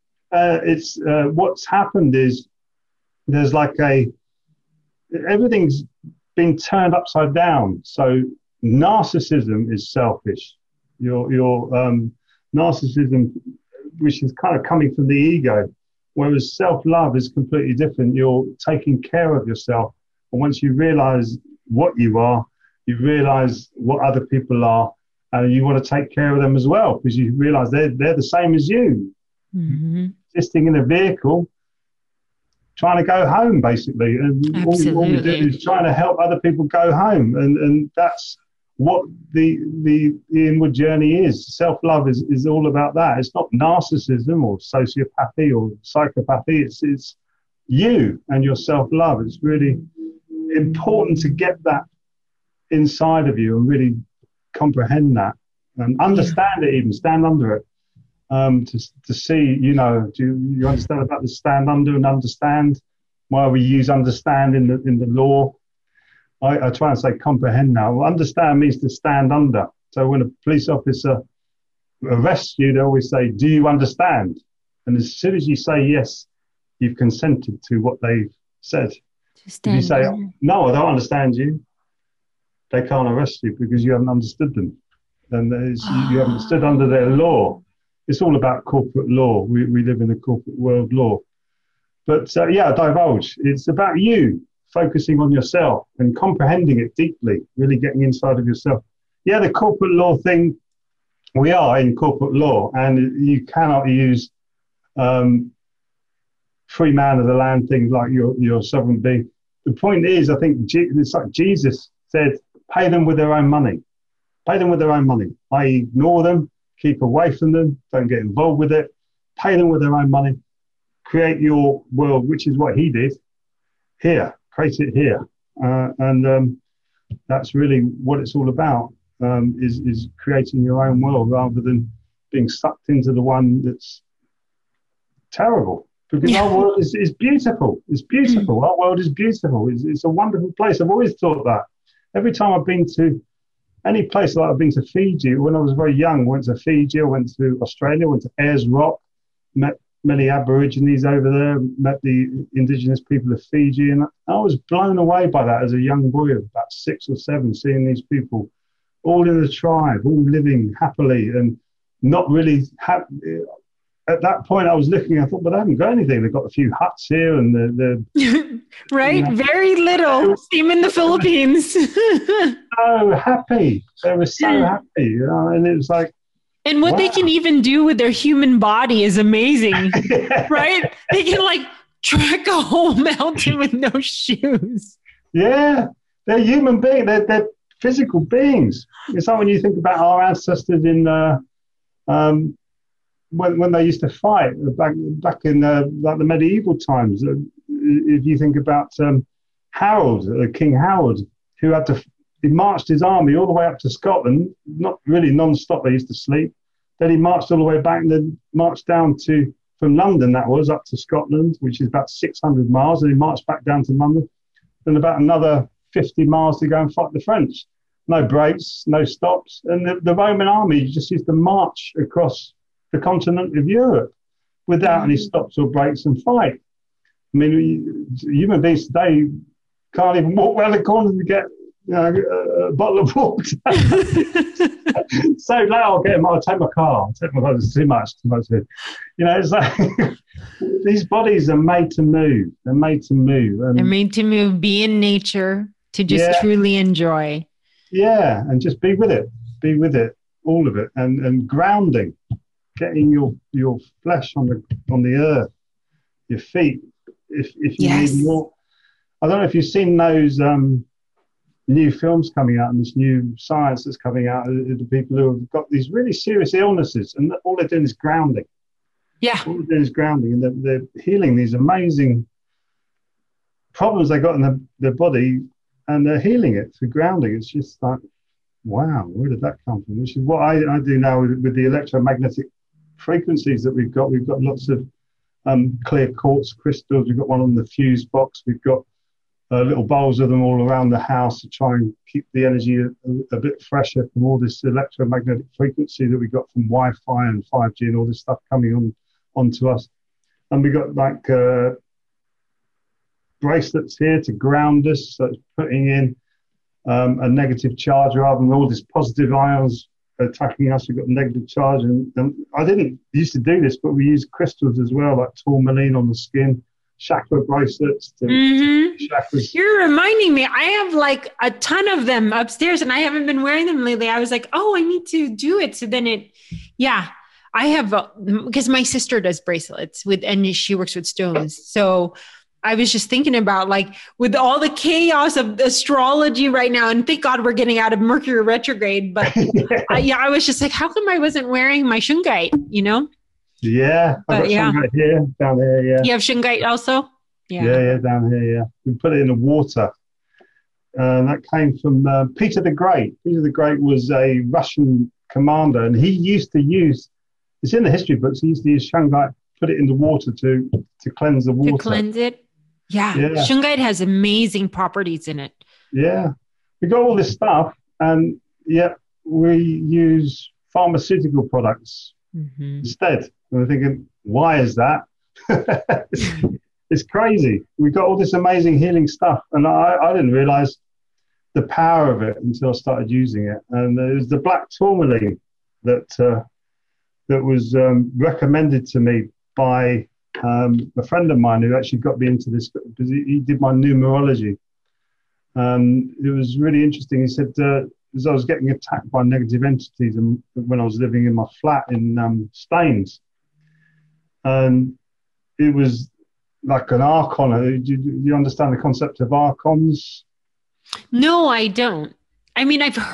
It's what's happened is there's like everything's been turned upside down. So narcissism is selfish. Your narcissism, which is kind of coming from the ego, whereas self-love is completely different. You're taking care of yourself, and once you realize what you are, you realize what other people are, and you want to take care of them as well, because you realize they're the same as you. Mm-hmm. Existing in a vehicle, trying to go home, basically. And all we do is trying to help other people go home. And that's what the inward journey is. Self-love is all about that. It's not narcissism or sociopathy or psychopathy. It's you and your self-love. It's really important to get that inside of you and really comprehend that and understand it, even stand under it, to see, do you understand about the stand under and understand? Why we use understand in the law. I try and say comprehend now. Well, understand means to stand under. So when a police officer arrests you, they always say, do you understand? And as soon as you say yes, you've consented to what they've said. If you say, no, I don't understand you, they can't arrest you because you haven't understood them. And you haven't stood under their law. It's all about corporate law. We live in a corporate world law. But divulge. It's about you focusing on yourself and comprehending it deeply, really getting inside of yourself. Yeah, the corporate law thing, we are in corporate law, and you cannot use free man of the land things like your sovereign being. The point is, I think it's like Jesus said, pay them with their own money. Pay them with their own money. I ignore them, keep away from them, don't get involved with it. Pay them with their own money. Create your world, which is what he did here. Create it here. And that's really what it's all about, is creating your own world rather than being sucked into the one that's terrible. Because our world is beautiful. It's beautiful. Our world is beautiful. It's a wonderful place. I've always thought that. Every time I've been to any place, like I've been to Fiji, when I was very young, I went to Fiji, I went to Australia, went to Ayers Rock, met many Aborigines over there, met the indigenous people of Fiji, and I was blown away by that as a young boy of about 6 or 7, seeing these people all in the tribe, all living happily and not really happy. At that point, I was looking, I thought, but they haven't got anything. They've got a few huts here and they're right? Very little. Same in the Philippines. So happy. They were so happy. And it was like, and what they can even do with their human body is amazing, right? They can trek a whole mountain with no shoes. Yeah, they're human beings. They're physical beings. It's like when you think about our ancestors in when they used to fight back in like the medieval times. If you think about Harold, King Harold, who he marched his army all the way up to Scotland, not really non-stop. They used to sleep. Then he marched all the way back and then marched down from London, that was, up to Scotland, which is about 600 miles. And he marched back down to London. Then about another 50 miles to go and fight the French. No breaks, no stops. And the Roman army just used to march across the continent of Europe without any stops or breaks and fight. I mean, human beings today can't even walk around the corner to get a bottle of water. So now I'll take my car. It's too much. It's like these bodies are made to move. They're made to move. They're made to move, be in nature, to just truly enjoy. Yeah, and just be with it, all of it, and grounding, getting your flesh on the earth, your feet. If you need more, I don't know if you've seen those new films coming out and this new science that's coming out. The people who have got these really serious illnesses, and all they're doing is grounding. Yeah, all they're doing is grounding, and they're healing these amazing problems they got in their body, and they're healing it through grounding. It's just like, wow, where did that come from? Which is what I do now with the electromagnetic frequencies that we've got. We've got lots of clear quartz crystals. We've got one on the fuse box. We've got little bowls of them all around the house to try and keep the energy a bit fresher from all this electromagnetic frequency that we got from Wi-Fi and 5G and all this stuff coming onto us. And we got like bracelets here to ground us, so it's putting in a negative charge rather than all these positive ions attacking us. We've got negative charge, and I didn't used to do this, but we use crystals as well, like tourmaline on the skin, chakra bracelets to chakras. You're reminding me, I have like a ton of them upstairs and I haven't been wearing them lately. I was like, oh, I need to do it. So then I have, because my sister does bracelets and she works with stones. So I was just thinking about, like, with all the chaos of astrology right now, and thank God we're getting out of Mercury retrograde, but I was just like, how come I wasn't wearing my shungite, Yeah, I've got shungite here, down here, yeah. You have shungite also? Yeah, down here, yeah. We put it in the water. That came from Peter the Great. Peter the Great was a Russian commander, and he used to use, it's in the history books, he used to use shungite, put it in the water to cleanse the water. To cleanse it? Yeah. Shungite has amazing properties in it. Yeah. We got all this stuff, and yet we use pharmaceutical products instead. And we're thinking, why is that? It's crazy. We got all this amazing healing stuff, and I didn't realize the power of it until I started using it. And it was the black tourmaline that was recommended to me by a friend of mine who actually got me into this, because he did my numerology. It was really interesting. He said, as I was getting attacked by negative entities, and when I was living in my flat in Staines, and it was like an archon. Do you understand the concept of archons? No, I don't. I mean, I've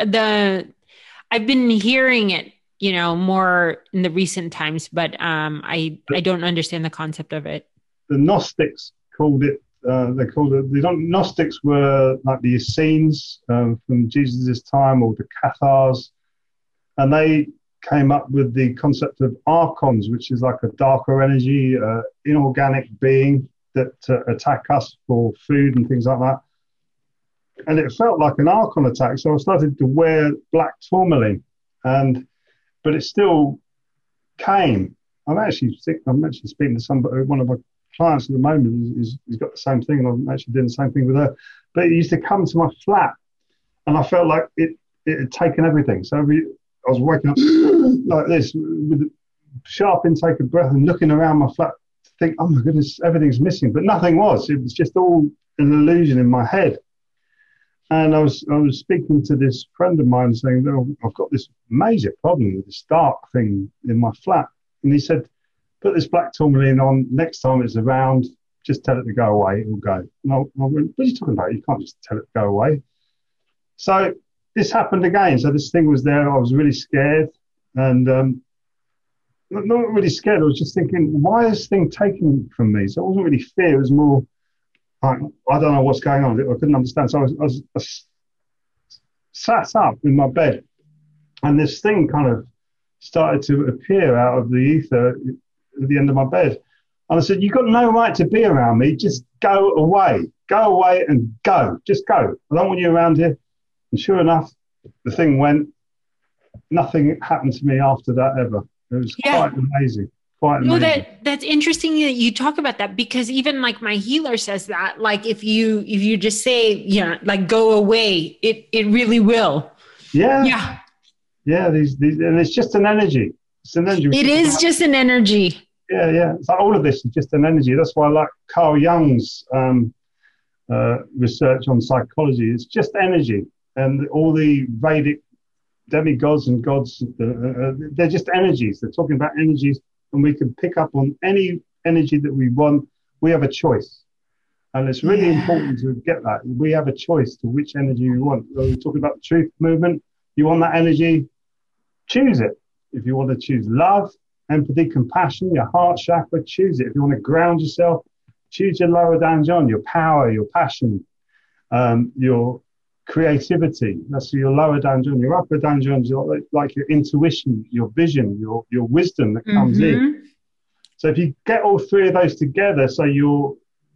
been hearing it, more in the recent times, but I don't understand the concept of it. The Gnostics called it. The Gnostics were like the Essenes from Jesus' time, or the Cathars, and they came up with the concept of archons, which is like a darker energy, inorganic being that attack us for food and things like that. And it felt like an archon attack, so I started to wear black tourmaline, but it still came. I'm actually speaking to one of my clients at the moment. He's got the same thing, and I'm actually doing the same thing with her. But it used to come to my flat, and I felt like it had taken everything. So I was waking up like this with a sharp intake of breath and looking around my flat to think, oh my goodness, everything's missing. But nothing was. It was just all an illusion in my head. And I was speaking to this friend of mine saying, oh, I've got this major problem with this dark thing in my flat. And he said, put this black tourmaline on. Next time it's around, just tell it to go away. It will go. And I went, what are you talking about? You can't just tell it to go away. So this happened again. So this thing was there. I was really scared, and not really scared. I was just thinking, why is this thing taken from me? So it wasn't really fear. It was more like, I don't know what's going on. I couldn't understand. So I sat up in my bed, and this thing kind of started to appear out of the ether at the end of my bed. And I said, you've got no right to be around me. Just go away. Go away and go. Just go. I don't want you around here. And sure enough, the thing went. Nothing happened to me after that ever. It was quite amazing. Quite amazing. No, that's interesting that you talk about that, because even like my healer says that, like if you just say, like go away, it really will. Yeah. Yeah. Yeah. These and it's just an energy. It's an energy. It is just an energy. Yeah. It's like all of this is just an energy. That's why I like Carl Jung's research on psychology. It's just energy, and all the Vedic demigods and gods, they're just energies. They're talking about energies, and we can pick up on any energy that we want. We have a choice, and it's really important to get that. We have a choice to which energy we want. We're talking about the truth movement. You want that energy, choose it. If you want to choose love, empathy, compassion, your heart chakra, choose it. If you want to ground yourself, choose your lower danjon, your power, your passion, your creativity. That's your lower danjon. Your upper danjon is like your intuition, your vision, your wisdom that comes in. So if you get all three of those together, so you're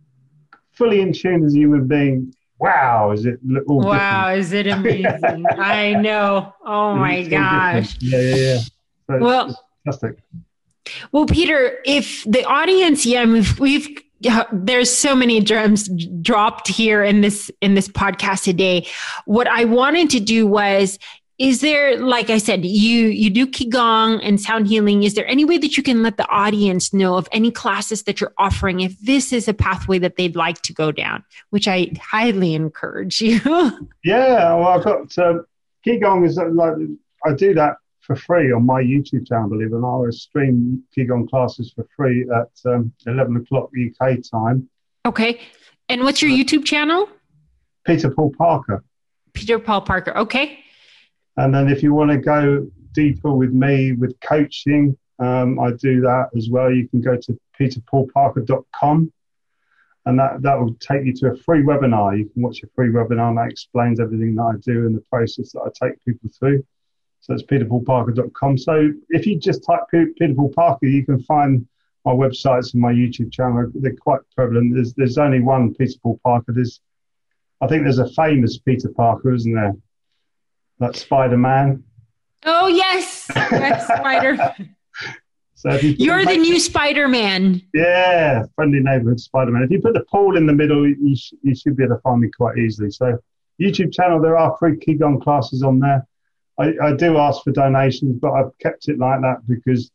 fully in tune as a human being, wow, is it all different? Is it amazing? I know. Oh my gosh. Yeah. So well, fantastic. Well, Peter, if the audience, we've there's so many gems dropped here in this podcast today. What I wanted to do was, is there, like I said, you do Qigong and sound healing. Is there any way that you can let the audience know of any classes that you're offering if this is a pathway that they'd like to go down, which I highly encourage you? Yeah, well, I've got Qigong is like, I do that for free on my YouTube channel, believe it or not. I stream Qigong classes for free at 11 o'clock UK time. Okay. And what's your YouTube channel? Peter Paul Parker. Peter Paul Parker. Okay. And then if you want to go deeper with me with coaching, I do that as well. You can go to peterpaulparker.com, and that will take you to a free webinar. You can watch a free webinar, and that explains everything that I do and the process that I take people through. So it's peterpaulparker.com. So if you just type Peter Paul Parker, you can find my websites and my YouTube channel. They're quite prevalent. There's only one Peter Paul Parker. I think there's a famous Peter Parker, isn't there? That Spider-Man. Oh, yes. Yes, Spider. So you're the new Spider-Man. Yeah, friendly neighborhood Spider-Man. If you put the Paul in the middle, you should be able to find me quite easily. So YouTube channel, there are free Qigong classes on there. I do ask for donations, but I've kept it like that because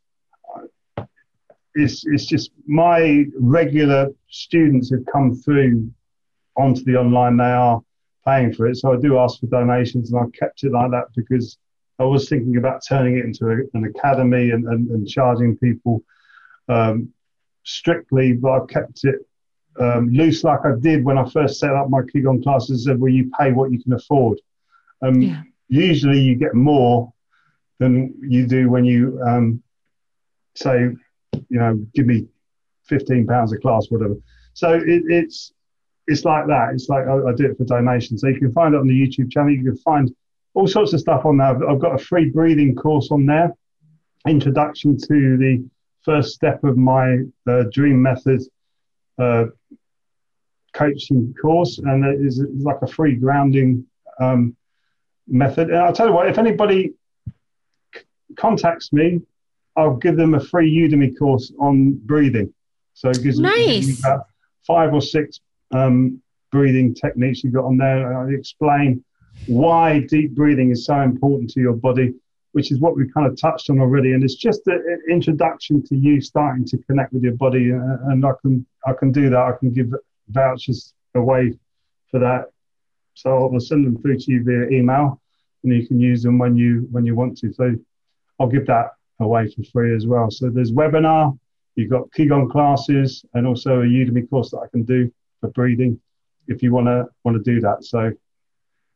it's just my regular students who come through onto the online, they are paying for it. So I do ask for donations, and I've kept it like that because I was thinking about turning it into an academy and charging people strictly, but I've kept it loose like I did when I first set up my Qigong classes, where you pay what you can afford. Usually you get more than you do when you say, give me £15 a class, whatever. So it's like that. It's like I do it for donations. So you can find it on the YouTube channel. You can find all sorts of stuff on there. I've got a free breathing course on there, introduction to the first step of my dream method coaching course, and it is like a free grounding method. And I'll tell you what, if anybody contacts me, I'll give them a free Udemy course on breathing. So it gives me about 5 or 6 breathing techniques you've got on there. I explain why deep breathing is so important to your body, which is what we kind of touched on already. And it's just an introduction to you starting to connect with your body. And I can do that. I can give vouchers away for that. So I'll send them through to you via email, and you can use them when you want to. So I'll give that away for free as well. So there's webinar, you've got Qigong classes, and also a Udemy course that I can do for breathing if you want to do that. So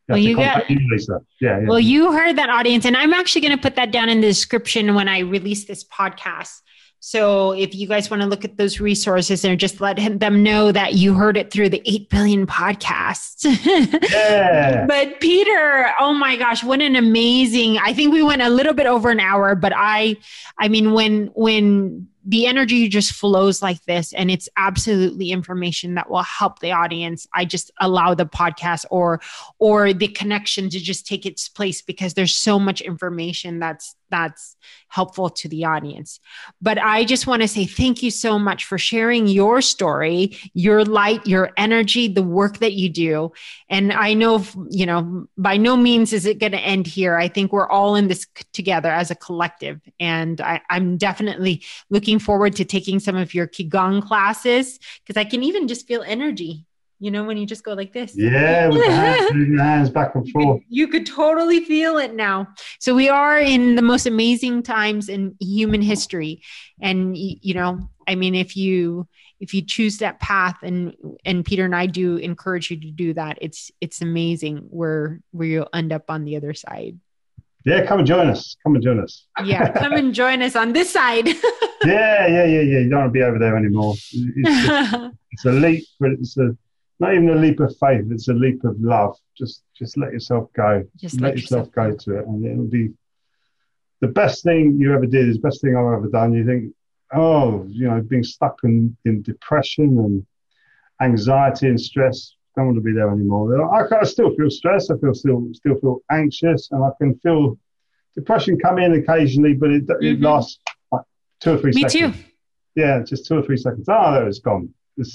You Lisa. Yeah. Well, you heard that, audience, and I'm actually going to put that down in the description when I release this podcast. So if you guys want to look at those resources and just let them know that you heard it through the 8 billion podcasts. Yeah. But Peter, oh my gosh, what an amazing, I think we went a little bit over an hour, but I mean, when the energy just flows like this and it's absolutely information that will help the audience, I just allow the podcast or the connection to just take its place, because there's so much information that's helpful to the audience. But I just want to say thank you so much for sharing your story, your light, your energy, the work that you do. And I know, by no means is it going to end here. I think we're all in this together as a collective. And I'm definitely looking forward to taking some of your Qigong classes, because I can even just feel energy. When you just go like this. Yeah, with the hands back and forth. You could totally feel it now. So we are in the most amazing times in human history. And, if you choose that path, and Peter and I do encourage you to do that, it's amazing where you'll end up on the other side. Yeah, come and join us. Yeah, come and join us on this side. Yeah. You don't want to be over there anymore. It's a leap, but it's not even a leap of faith. It's a leap of love. Just let yourself go. Just let yourself go to it, and it'll be the best thing you ever did. Is the best thing I've ever done. You think, being stuck in depression and anxiety and stress. Don't want to be there anymore. I still feel stressed. I still feel anxious, and I can feel depression come in occasionally, but it lasts like 2 or 3 seconds. Me too. Yeah, just 2 or 3 seconds. There it's gone.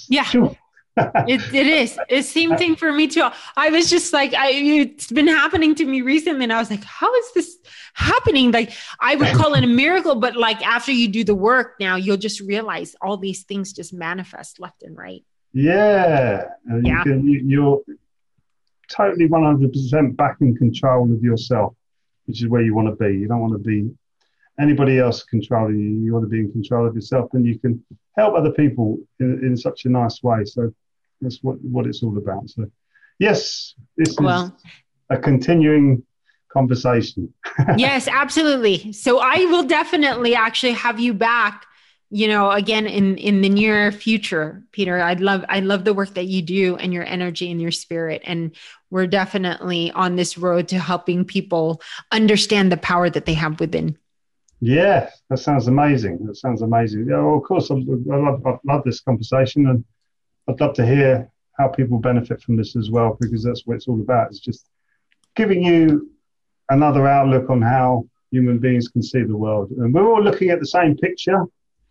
It is. It's the same thing for me too. I was just like, it's been happening to me recently, and I was like, how is this happening? Like, I would call it a miracle, but like after you do the work now, you'll just realize all these things just manifest left and right. Yeah. And you're totally 100% back in control of yourself, which is where you want to be. You don't want to be anybody else controlling you. You want to be in control of yourself, and you can help other people in such a nice way. So that's what it's all about. So yes, this is a continuing conversation. Yes, absolutely. So I will definitely actually have you back, again in the near future, Peter. I love the work that you do and your energy and your spirit. And we're definitely on this road to helping people understand the power that they have within. Yeah, that sounds amazing. Yeah, well, of course, I love this conversation, and I'd love to hear how people benefit from this as well, because that's what it's all about. It's just giving you another outlook on how human beings can see the world. And we're all looking at the same picture.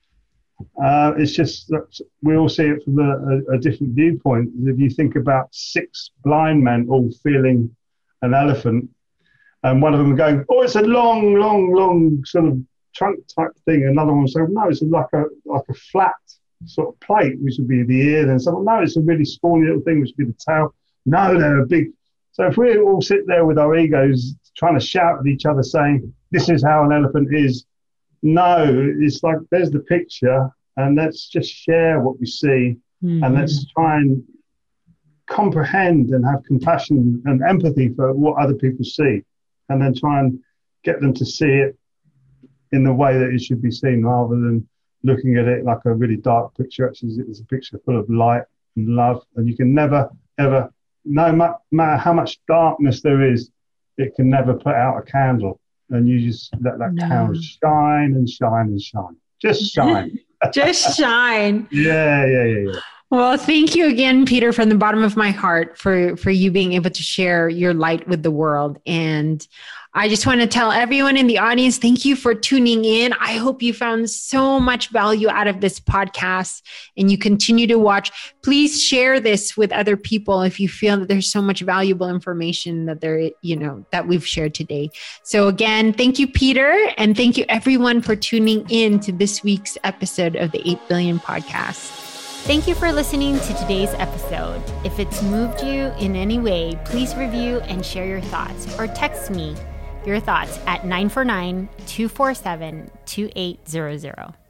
It's just that we all see it from a different viewpoint. If you think about 6 blind men all feeling an elephant, and one of them going, "Oh, it's a long, long, long sort of trunk type thing." Another one saying, "No, it's like a flat sort of plate, which would be the ear." Then someone, "No, it's a really scrawny little thing, which would be the tail." No, they're a big. So if we all sit there with our egos trying to shout at each other, saying, "This is how an elephant is," no, it's like there's the picture, and let's just share what we see, and let's try and comprehend and have compassion and empathy for what other people see. And then try and get them to see it in the way that it should be seen, rather than looking at it like a really dark picture. Actually, it's a picture full of light and love. And you can never, ever, no matter how much darkness there is, it can never put out a candle. And you just let that candle shine and shine and shine. Just shine. Just shine. Yeah. Well, thank you again, Peter, from the bottom of my heart for you being able to share your light with the world. And I just want to tell everyone in the audience, thank you for tuning in. I hope you found so much value out of this podcast and you continue to watch. Please share this with other people if you feel that there's so much valuable information that that we've shared today. So again, thank you, Peter. And thank you everyone for tuning in to this week's episode of the 8 Billion Podcast. Thank you for listening to today's episode. If it's moved you in any way, please review and share your thoughts, or text me your thoughts at 949-247-2800.